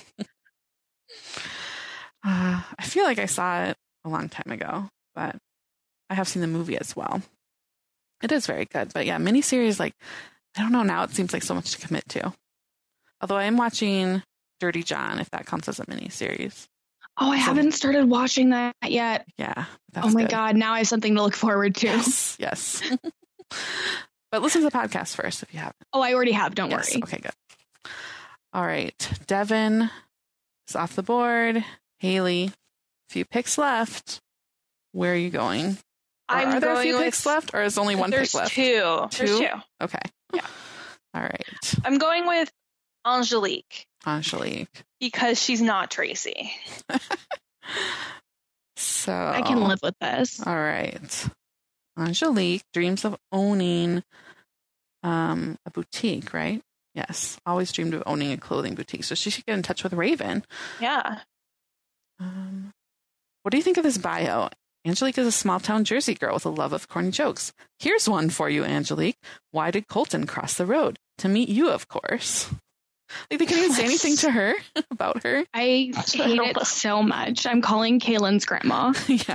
Uh, I feel like I saw it a long time ago, but I have seen the movie as well. It is very good. But yeah, miniseries, like, I don't know, now it seems like so much to commit to. Although I am watching Dirty John, if that counts as a miniseries. Oh, I So- haven't started watching that yet. Yeah. That's Oh my good. god, now I have something to look forward to. Yes. Yes. But listen to the podcast first if you haven't. Oh, I already have, don't Yes. worry. Okay, good. All right. Devin is off the board. Haley, few picks left. Where are you going? Or I'm are there a going few with- picks left, or is only one There's pick left? two. There's Two? two. Okay. Yeah. All right. I'm going with Angelique Angelique. because she's not Tracy. So I can live with this. All right. Angelique dreams of owning um, a boutique, right? Yes. Always dreamed of owning a clothing boutique. So she should get in touch with Raven. Yeah. Um, what do you think of this bio? Angelique is a small-town Jersey girl with a love of corny jokes. Here's one for you, Angelique. Why did Colton cross the road? To meet you, of course. Like, they can't even say anything to her about her. I hate it so much. I'm calling Kaylin's grandma. Yeah.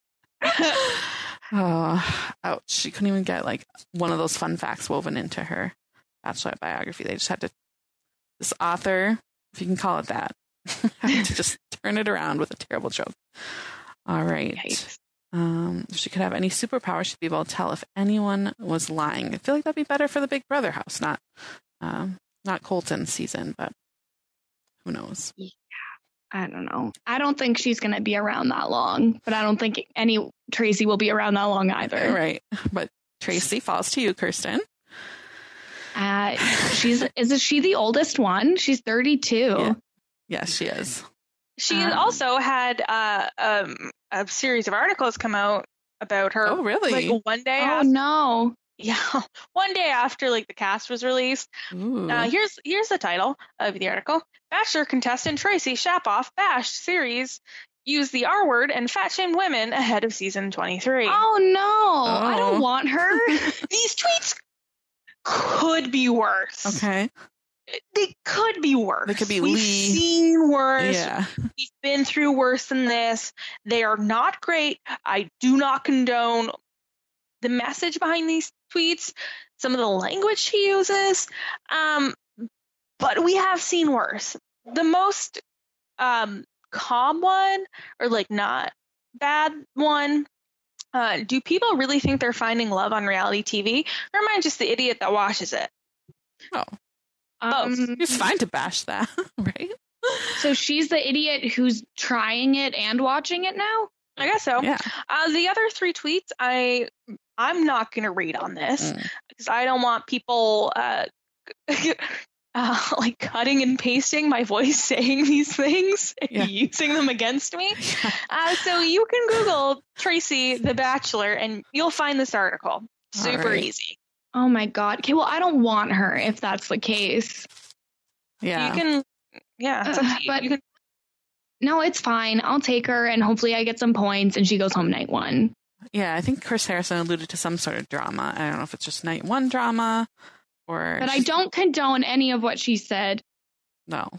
Oh, ouch. She couldn't even get, like, one of those fun facts woven into her bachelorette biography. They just had to, this author, if you can call it that, had to just turn it around with a terrible joke. All right. Yikes. Um, if she could have any superpower, she'd be able to tell if anyone was lying. I feel like that'd be better for the Big Brother house, not um, not Colton's season, but who knows? I don't know. I don't think she's going to be around that long, but I don't think any Tracy will be around that long either. Right. But Tracy falls to you, Kirsten. Uh, she's is she the oldest one? She's thirty-two. Yeah. Yes, she is. She Um, also had uh, um, a series of articles come out about her. Oh, really? Like one day Oh after, no. yeah, one day after like the cast was released. Ooh. Uh, here's here's the title of the article: Bachelor contestant Tracy Shapoff bashed series used the R word and fat shamed women ahead of season twenty-three. Oh no. I don't Oh. want her. These tweets could be worse. Okay. they could be worse. They could be We've Lee. seen worse. Yeah. We've been through worse than this. They are not great. I do not condone the message behind these tweets, some of the language she uses. Um, but we have seen worse. The most um, calm one, or like not bad one, uh, do people really think they're finding love on reality T V? Or am I just the idiot that watches it? Oh. Um, It's fine to bash that, right? So she's the idiot who's trying it and watching it now? I guess so. Yeah. Uh, the other three tweets, I I'm not gonna read on this Mm. because I don't want people uh, uh, like cutting and pasting my voice saying these things and Yeah. using them against me. Uh, so you can Google Tracy the Bachelor and you'll find this article. Super right. easy. Oh my God. Okay, well, I don't want her if that's the case. Yeah. You can, yeah, it's up to you. But- You can- No, it's fine. I'll take her and hopefully I get some points and she goes home night one. Yeah, I think Chris Harrison alluded to some sort of drama. I don't know if it's just night one drama or. But I she's- don't condone any of what she said. No.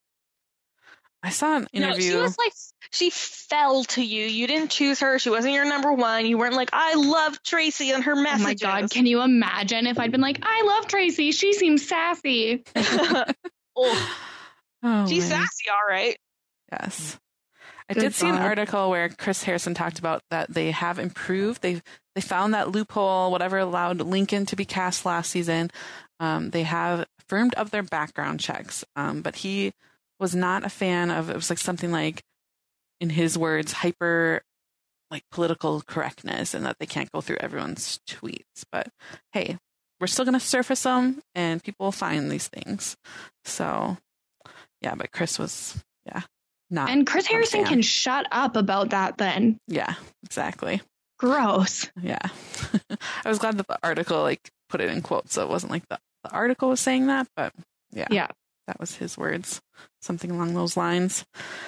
I saw an No, interview. she was like, she fell to you. You didn't choose her. She wasn't your number one. You weren't like, I love Tracy and her Oh messages. my God. Can you imagine if I'd been like, I love Tracy. She seems sassy. oh, oh, she's man. sassy, all right. Yes. I Good did see an God. article where Chris Harrison talked about that they have improved. They they found that loophole, whatever allowed Lincoln to be cast last season. Um, they have firmed up their background checks. Um, but he was not a fan of, it was like something like, in his words, hyper like political correctness and that they can't go through everyone's tweets. But hey, we're still going to surface them and people will find these things. So yeah, but Chris was, yeah. Not And Chris not a Harrison fan. can shut up about that then. Yeah, exactly. Gross. Yeah. I was glad that the article like put it in quotes, so it wasn't like the, the article was saying that, but yeah, Yeah. that was his words, something along those lines.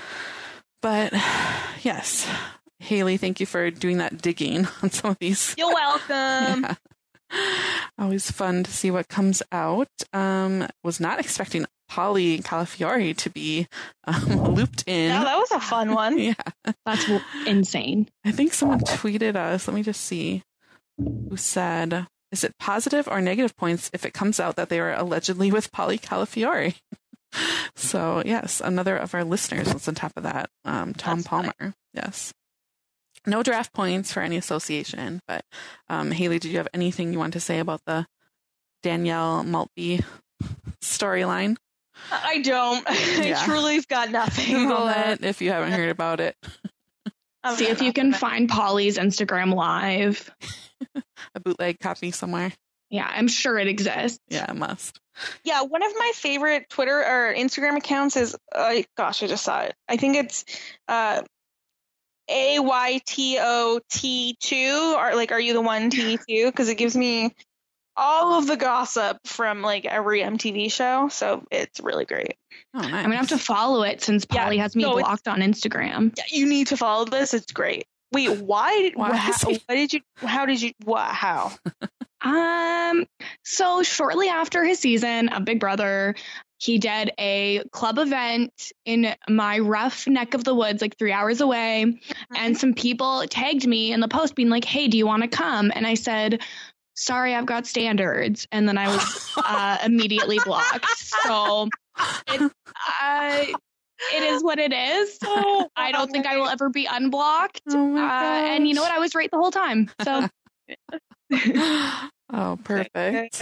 But yes, Haley, thank you for doing that digging on some of these. You're welcome. Yeah. Always fun to see what comes out. Um, was not expecting Polly Calafiore to be um, looped in. Yeah, that was a fun one. Yeah. That's w- insane. I think someone tweeted us. Let me just see who said, is it positive or negative points if it comes out that they were allegedly with Polly Calafiore? So, yes, another of our listeners was on top of that. Um, Tom That's Palmer. funny. Yes. No draft points for any association. But, um, Haley, did you have anything you want to say about the Danielle Maltby storyline? I don't. Yeah. I truly have got nothing. Google on that. it if you haven't heard about it. I'm See not- if you can find Polly's Instagram live. A bootleg copy somewhere. Yeah, I'm sure it exists. Yeah, it must. Yeah, one of my favorite Twitter or Instagram accounts is, uh, gosh, I just saw it. I think it's uh, A Y T O T two, or like, are you the one T two? Because it gives me all of the gossip from like every M T V show, so it's really great. Oh, nice. I'm gonna have to follow it since Yeah, Polly has me no, it's- blocked on Instagram. Yeah, you need to follow this. It's great. Wait, why? Did, Why wha- is how, he- what did you? How did you? What? How? Um, so shortly after his season of Big Brother, he did a club event in my rough neck of the woods, like three hours away. And some people tagged me in the post being like, hey, do you want to come? And I said, sorry, I've got standards. And then I was uh, immediately blocked. So it, uh, it is what it is. Oh, I don't think I will ever be unblocked. Oh my Uh, and you know what? I was right the whole time. So Oh, perfect.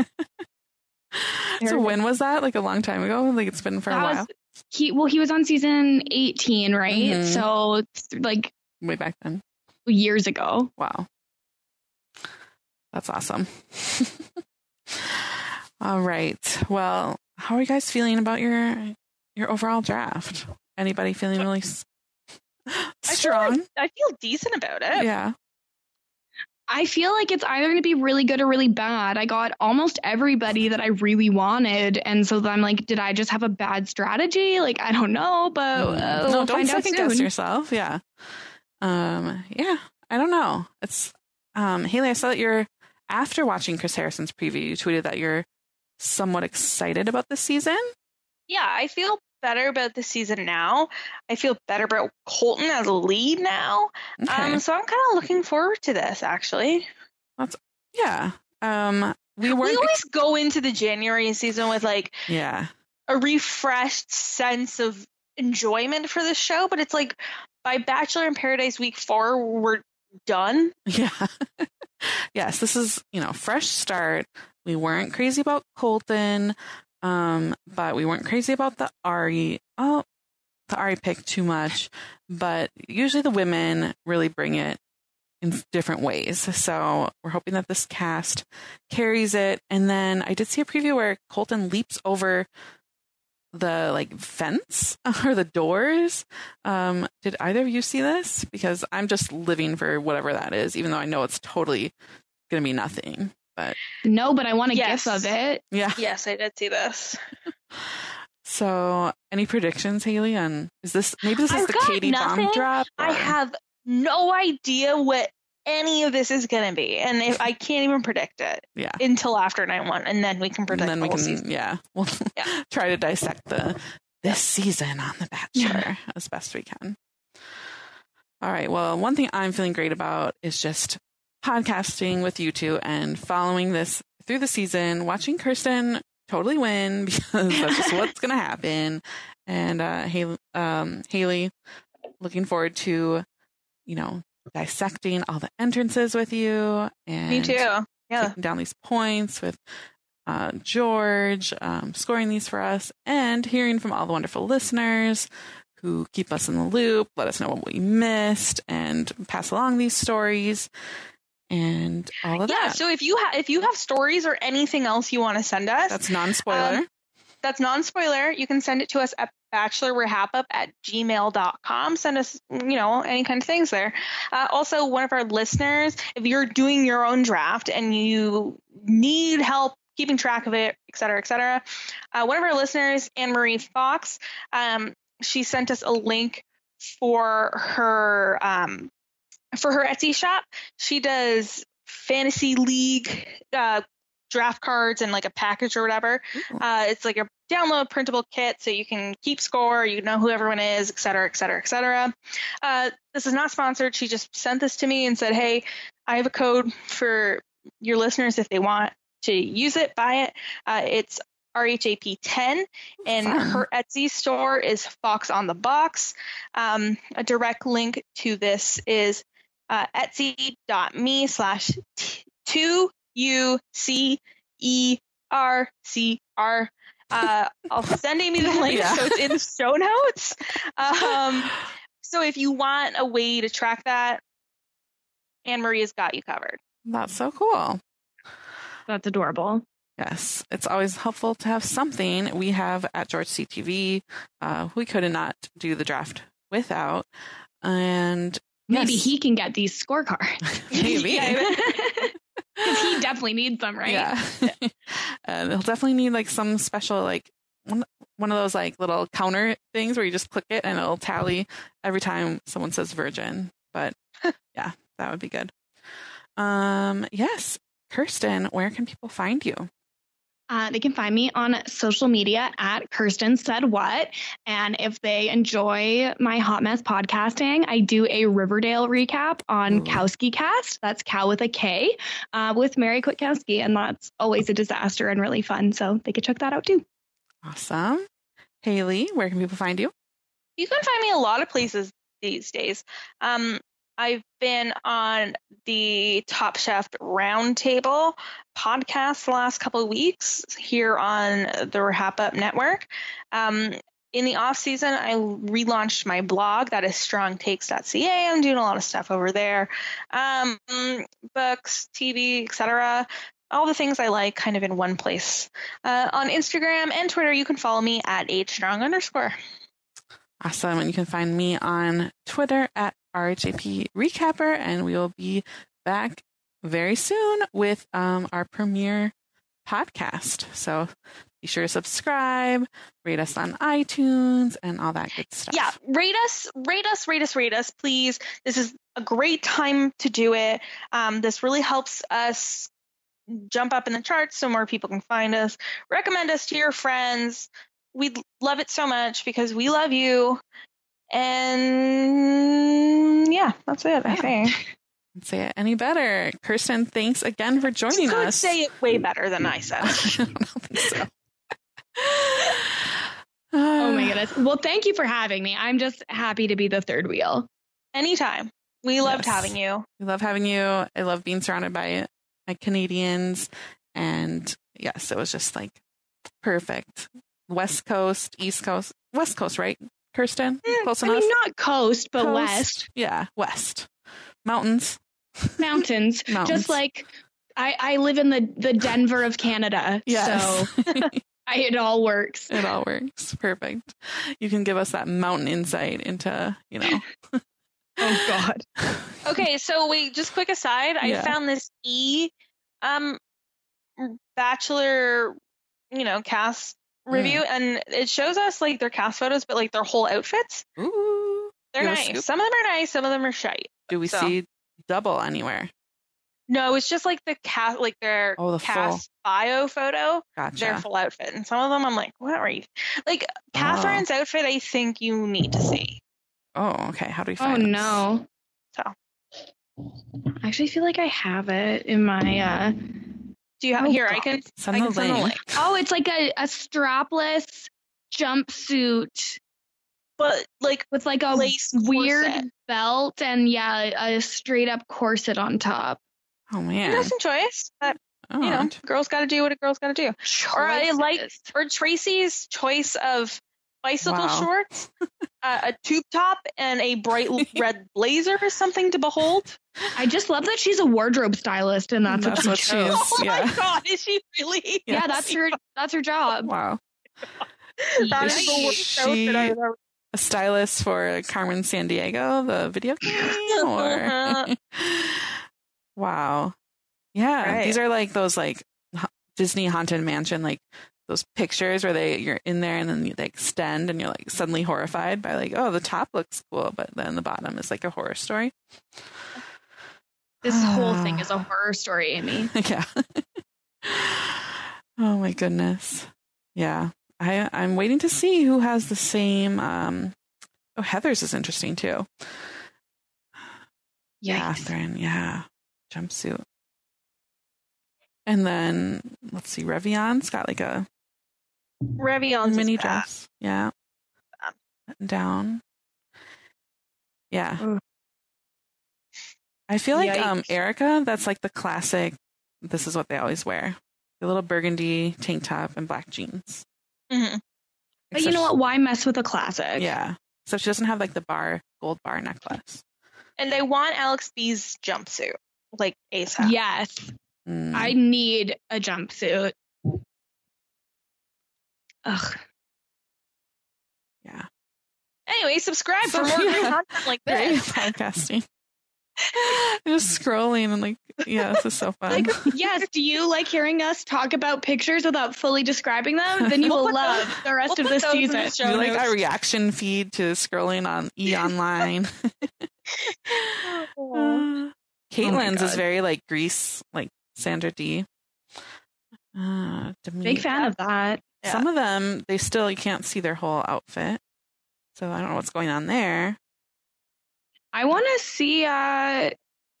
So when was that? Like a long time ago? Like it's been for a that while? was he. Well, he was on season eighteen, right? Mhm. So it's like Way back then. years ago. Wow. That's awesome. All right. Well, how are you guys feeling about your your overall draft? Anybody feeling really s- I feel strong? like- I feel decent about it. Yeah. I feel like it's either going to be really good or really bad. I got almost everybody that I really wanted, and so then I'm like, did I just have a bad strategy? Like, I don't know, but uh, no, we'll don't find out second guess soon. yourself. Yeah. Um. Yeah. I don't know. It's um. Haley, I saw that you're after watching Chris Harrison's preview. You tweeted that you're somewhat excited about this season. Yeah, I feel better about the season now. I feel better about Colton as a lead now. Okay. Um, so I'm kind of looking forward to this, actually. That's yeah. Um, we We weren't. always go into the January season with like yeah. a refreshed sense of enjoyment for the show, but it's like by Bachelor in Paradise week four, we're done. Yeah. Yes, this is, you know, fresh start. We weren't crazy about Colton, um, but we weren't crazy about the Ari. Oh, the Ari pick too much, but usually the women really bring it in different ways. So we're hoping that this cast carries it. And then I did see a preview where Colton leaps over the like fence or the doors. Um, did either of you see this? Because I'm just living for whatever that is, even though I know it's totally going to be nothing. But No, but I want a Yes. gif of it. yeah. Yes, I did see this. So any predictions, Haley? On is this maybe this is I've the got Katie bomb nothing. drop? I or- have no idea what any of this is going to be, and if I can't even predict it yeah. until after night one, and then we can predict And then the we whole can season. yeah we'll Yeah. try to dissect the this season on The Bachelor as best we can. All right. Well, one thing I'm feeling great about is just podcasting with you two and following this through the season, watching Kirsten totally win because that's just what's going to happen. And uh, Haley, um, Haley, looking forward to, you know, dissecting all the entrances with you. And Me too. Yeah. taking down these points with uh, George, um, scoring these for us, and hearing from all the wonderful listeners who keep us in the loop, let us know what we missed, and pass along these stories and all of Yeah. that. So if you have if you have stories or anything else you want to send us, That's non-spoiler. Um, that's non-spoiler. You can send it to us at bachelorwrap-up at gmail dot com. Send us, you know, any kind of things there. Uh, also, one of our listeners, if you're doing your own draft and you need help keeping track of it, et cetera, et cetera, uh, one of our listeners, Anne-Marie Fox, um, she sent us a link for her um, for her Etsy shop. She does fantasy league uh, draft cards and like a package or whatever. Uh, it's like a download printable kit so you can keep score, you know who everyone is, et cetera, et cetera, et cetera. Uh, this is not sponsored. She just sent this to me and said, hey, I have a code for your listeners if they want to use it, buy it. Uh, it's R H A P ten, and Fun. her Etsy store is Fox on the Box. Um, a direct link to this is uh, etsy.me slash two U C E R C R. Uh, I'll send Amy the link Yeah. so it's in the show notes. Um, so if you want a way to track that, Anne-Marie has got you covered. That's so cool. That's adorable. Yes, it's always helpful to have something. We have at George C T V, uh, we could not do the draft without. And Maybe yes, he can get these scorecards. maybe. Because he definitely needs them, right? Yeah. And he'll definitely need like some special, like one, one of those like little counter things where you just click it and it'll tally every time someone says virgin. But yeah, that would be good. Um, yes. Kirsten, where can people find you? Uh, they can find me on social media at Kirsten Said What. And if they enjoy my Hot Mess podcasting, I do a Riverdale recap on Ooh. Kowski Cast. That's Cow with a K, uh, with Mary Kwiatkowski. And that's always a disaster and really fun. So they could check that out too. Awesome. Haley, where can people find you? You can find me a lot of places these days. Um, I've been on the Top Chef Roundtable podcast the last couple of weeks here on the Wrap Up Network. Um, in the off season, I relaunched my blog. That is strong takes dot c a. I'm doing a lot of stuff over there. Um, books, T V, et cetera. All the things I like kind of in one place. Uh, on Instagram and Twitter, you can follow me at hstrong underscore. Awesome. And you can find me on Twitter at R H A P Recapper, and we will be back very soon with um, our premiere podcast. So be sure to subscribe, rate us on iTunes, and all that good stuff. Yeah, rate us, rate us, rate us, rate us, please. This is a great time to do it. Um, this really helps us jump up in the charts so more people can find us. Recommend us to your friends. We'd love it so much because we love you. And yeah, that's it, I think. Can't say it any better. Kirsten, thanks again for joining you could us. Say it way better than I said. I don't think so. Oh my goodness. Well, thank you for having me. I'm just happy to be the third wheel. Anytime. We loved Yes. having you. We love having you. I love being surrounded by my Canadians. And yes, it was just like perfect. West Coast, East Coast, West Coast, right, Kirsten? Close I enough? mean, not coast, but Coast? west. Yeah, west. Mountains. Mountains. Mountains. Just like I, I live in the, the Denver of Canada. Yes. So I, it all works. It all works. Perfect. You can give us that mountain insight into, you know. Oh, God. Okay, so wait, just quick aside. Yeah. I found this E um Bachelor, you know, cast review, Mm. and it shows us like their cast photos, but like their whole outfits. Ooh. They're You have a nice. scoop? Some of them are nice, some of them are shite. Do we So- see double anywhere? No, it's just like the cast, like their Oh, the cast bio photo, Gotcha. their full outfit, and some of them I'm like, what are you? Like Catherine's outfit, I think you need to see. Oh, okay. How do we Oh, find this? So no. I actually feel like I have it in my... uh do you have Oh, here? I God. can Send I the can send the link. link. Oh, it's like a, a strapless jumpsuit But like with like a lace weird corset. belt and, yeah, a straight up corset on top. Oh, man. Interesting choice. But Oh, you know, right. girls got to do what a girl's got to do. Or I like, Choices. or Tracy's choice of bicycle Wow. shorts, uh, a tube top, and a bright red blazer is something to behold. I just love that she's a wardrobe stylist, and that's, That's what what she she chose. is. Oh Yeah. my god, is she really? Yeah, that's her. That's her job. Wow. That Is is the worst she- outfit I've ever. A stylist for Carmen Sandiego, the video game? Or... Wow. Yeah. Right. These are like those like ha- Disney Haunted Mansion, like those pictures where they you're in there and then you, they extend and you're like suddenly horrified by like, oh, the top looks cool, but then the bottom is like a horror story. This whole thing is a horror story, Amy. Yeah. Oh my goodness. Yeah. I I'm waiting to see who has the same um oh, Heather's is interesting too. Catherine, yeah. Jumpsuit. And then let's see, Revion's got like a Revion's mini is bad. dress. Yeah. Button down. Yeah. Ugh. I feel like um Yikes. Erica, that's like the classic, this is what they always wear. A little burgundy tank top and black jeans. Mhm. But you know what? Why mess with a classic? Yeah. So she doesn't have like the bar, gold bar necklace. And they want Alex B's jumpsuit, like ASAP. Yes. Mm. I need a jumpsuit. Ugh. Yeah. Anyway, subscribe So, for more yeah. great content like Great this. podcasting. Just scrolling and like, yeah, this is so fun. Like, yes, do you like hearing us talk about pictures without fully describing them? Then you We'll will put love those- the rest we'll of put this those in the season. show You like notes. our reaction feed to scrolling on E Online. Uh, Caitlin's is God. very like Grease, like Sandra D. Uh, Demi- Big fan of that. Some of them, they still, you can't see their whole outfit. So I don't know what's going on there. I want to see uh,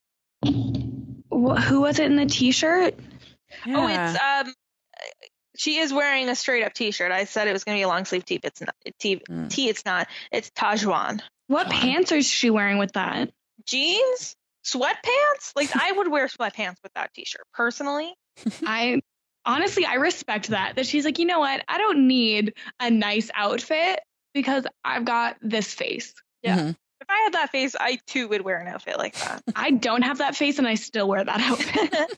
wh- who was it in the t-shirt? Oh, Yeah. it's um, she is wearing a straight up T-shirt. I said it was going to be a long sleeve tee. But it's not. Tee, Mm. tee, it's not. It's Tajuan What Wow. pants is she wearing with that? jeans, sweatpants. Like I would wear sweatpants with that T-shirt personally. I honestly, I respect that. That she's like, you know what? I don't need a nice outfit because I've got this face. Yeah. Mhm. If I had that face, I too would wear an outfit like that. I don't have that face, and I still wear that outfit.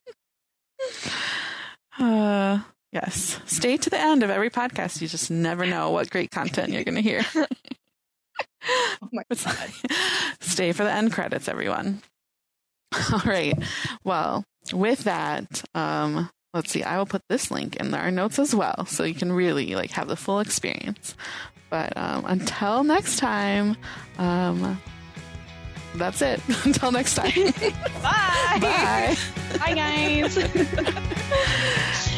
Uh, yes. Stay to the end of every podcast. You just never know what great content you're going to hear. Oh my It's like- Stay for the end credits, everyone. All right. Well, with that, um, let's see. I will put this link in our notes as well, so you can really like have the full experience. But um, until next time, um, that's it. Until next time. Bye. Bye. Bye, guys.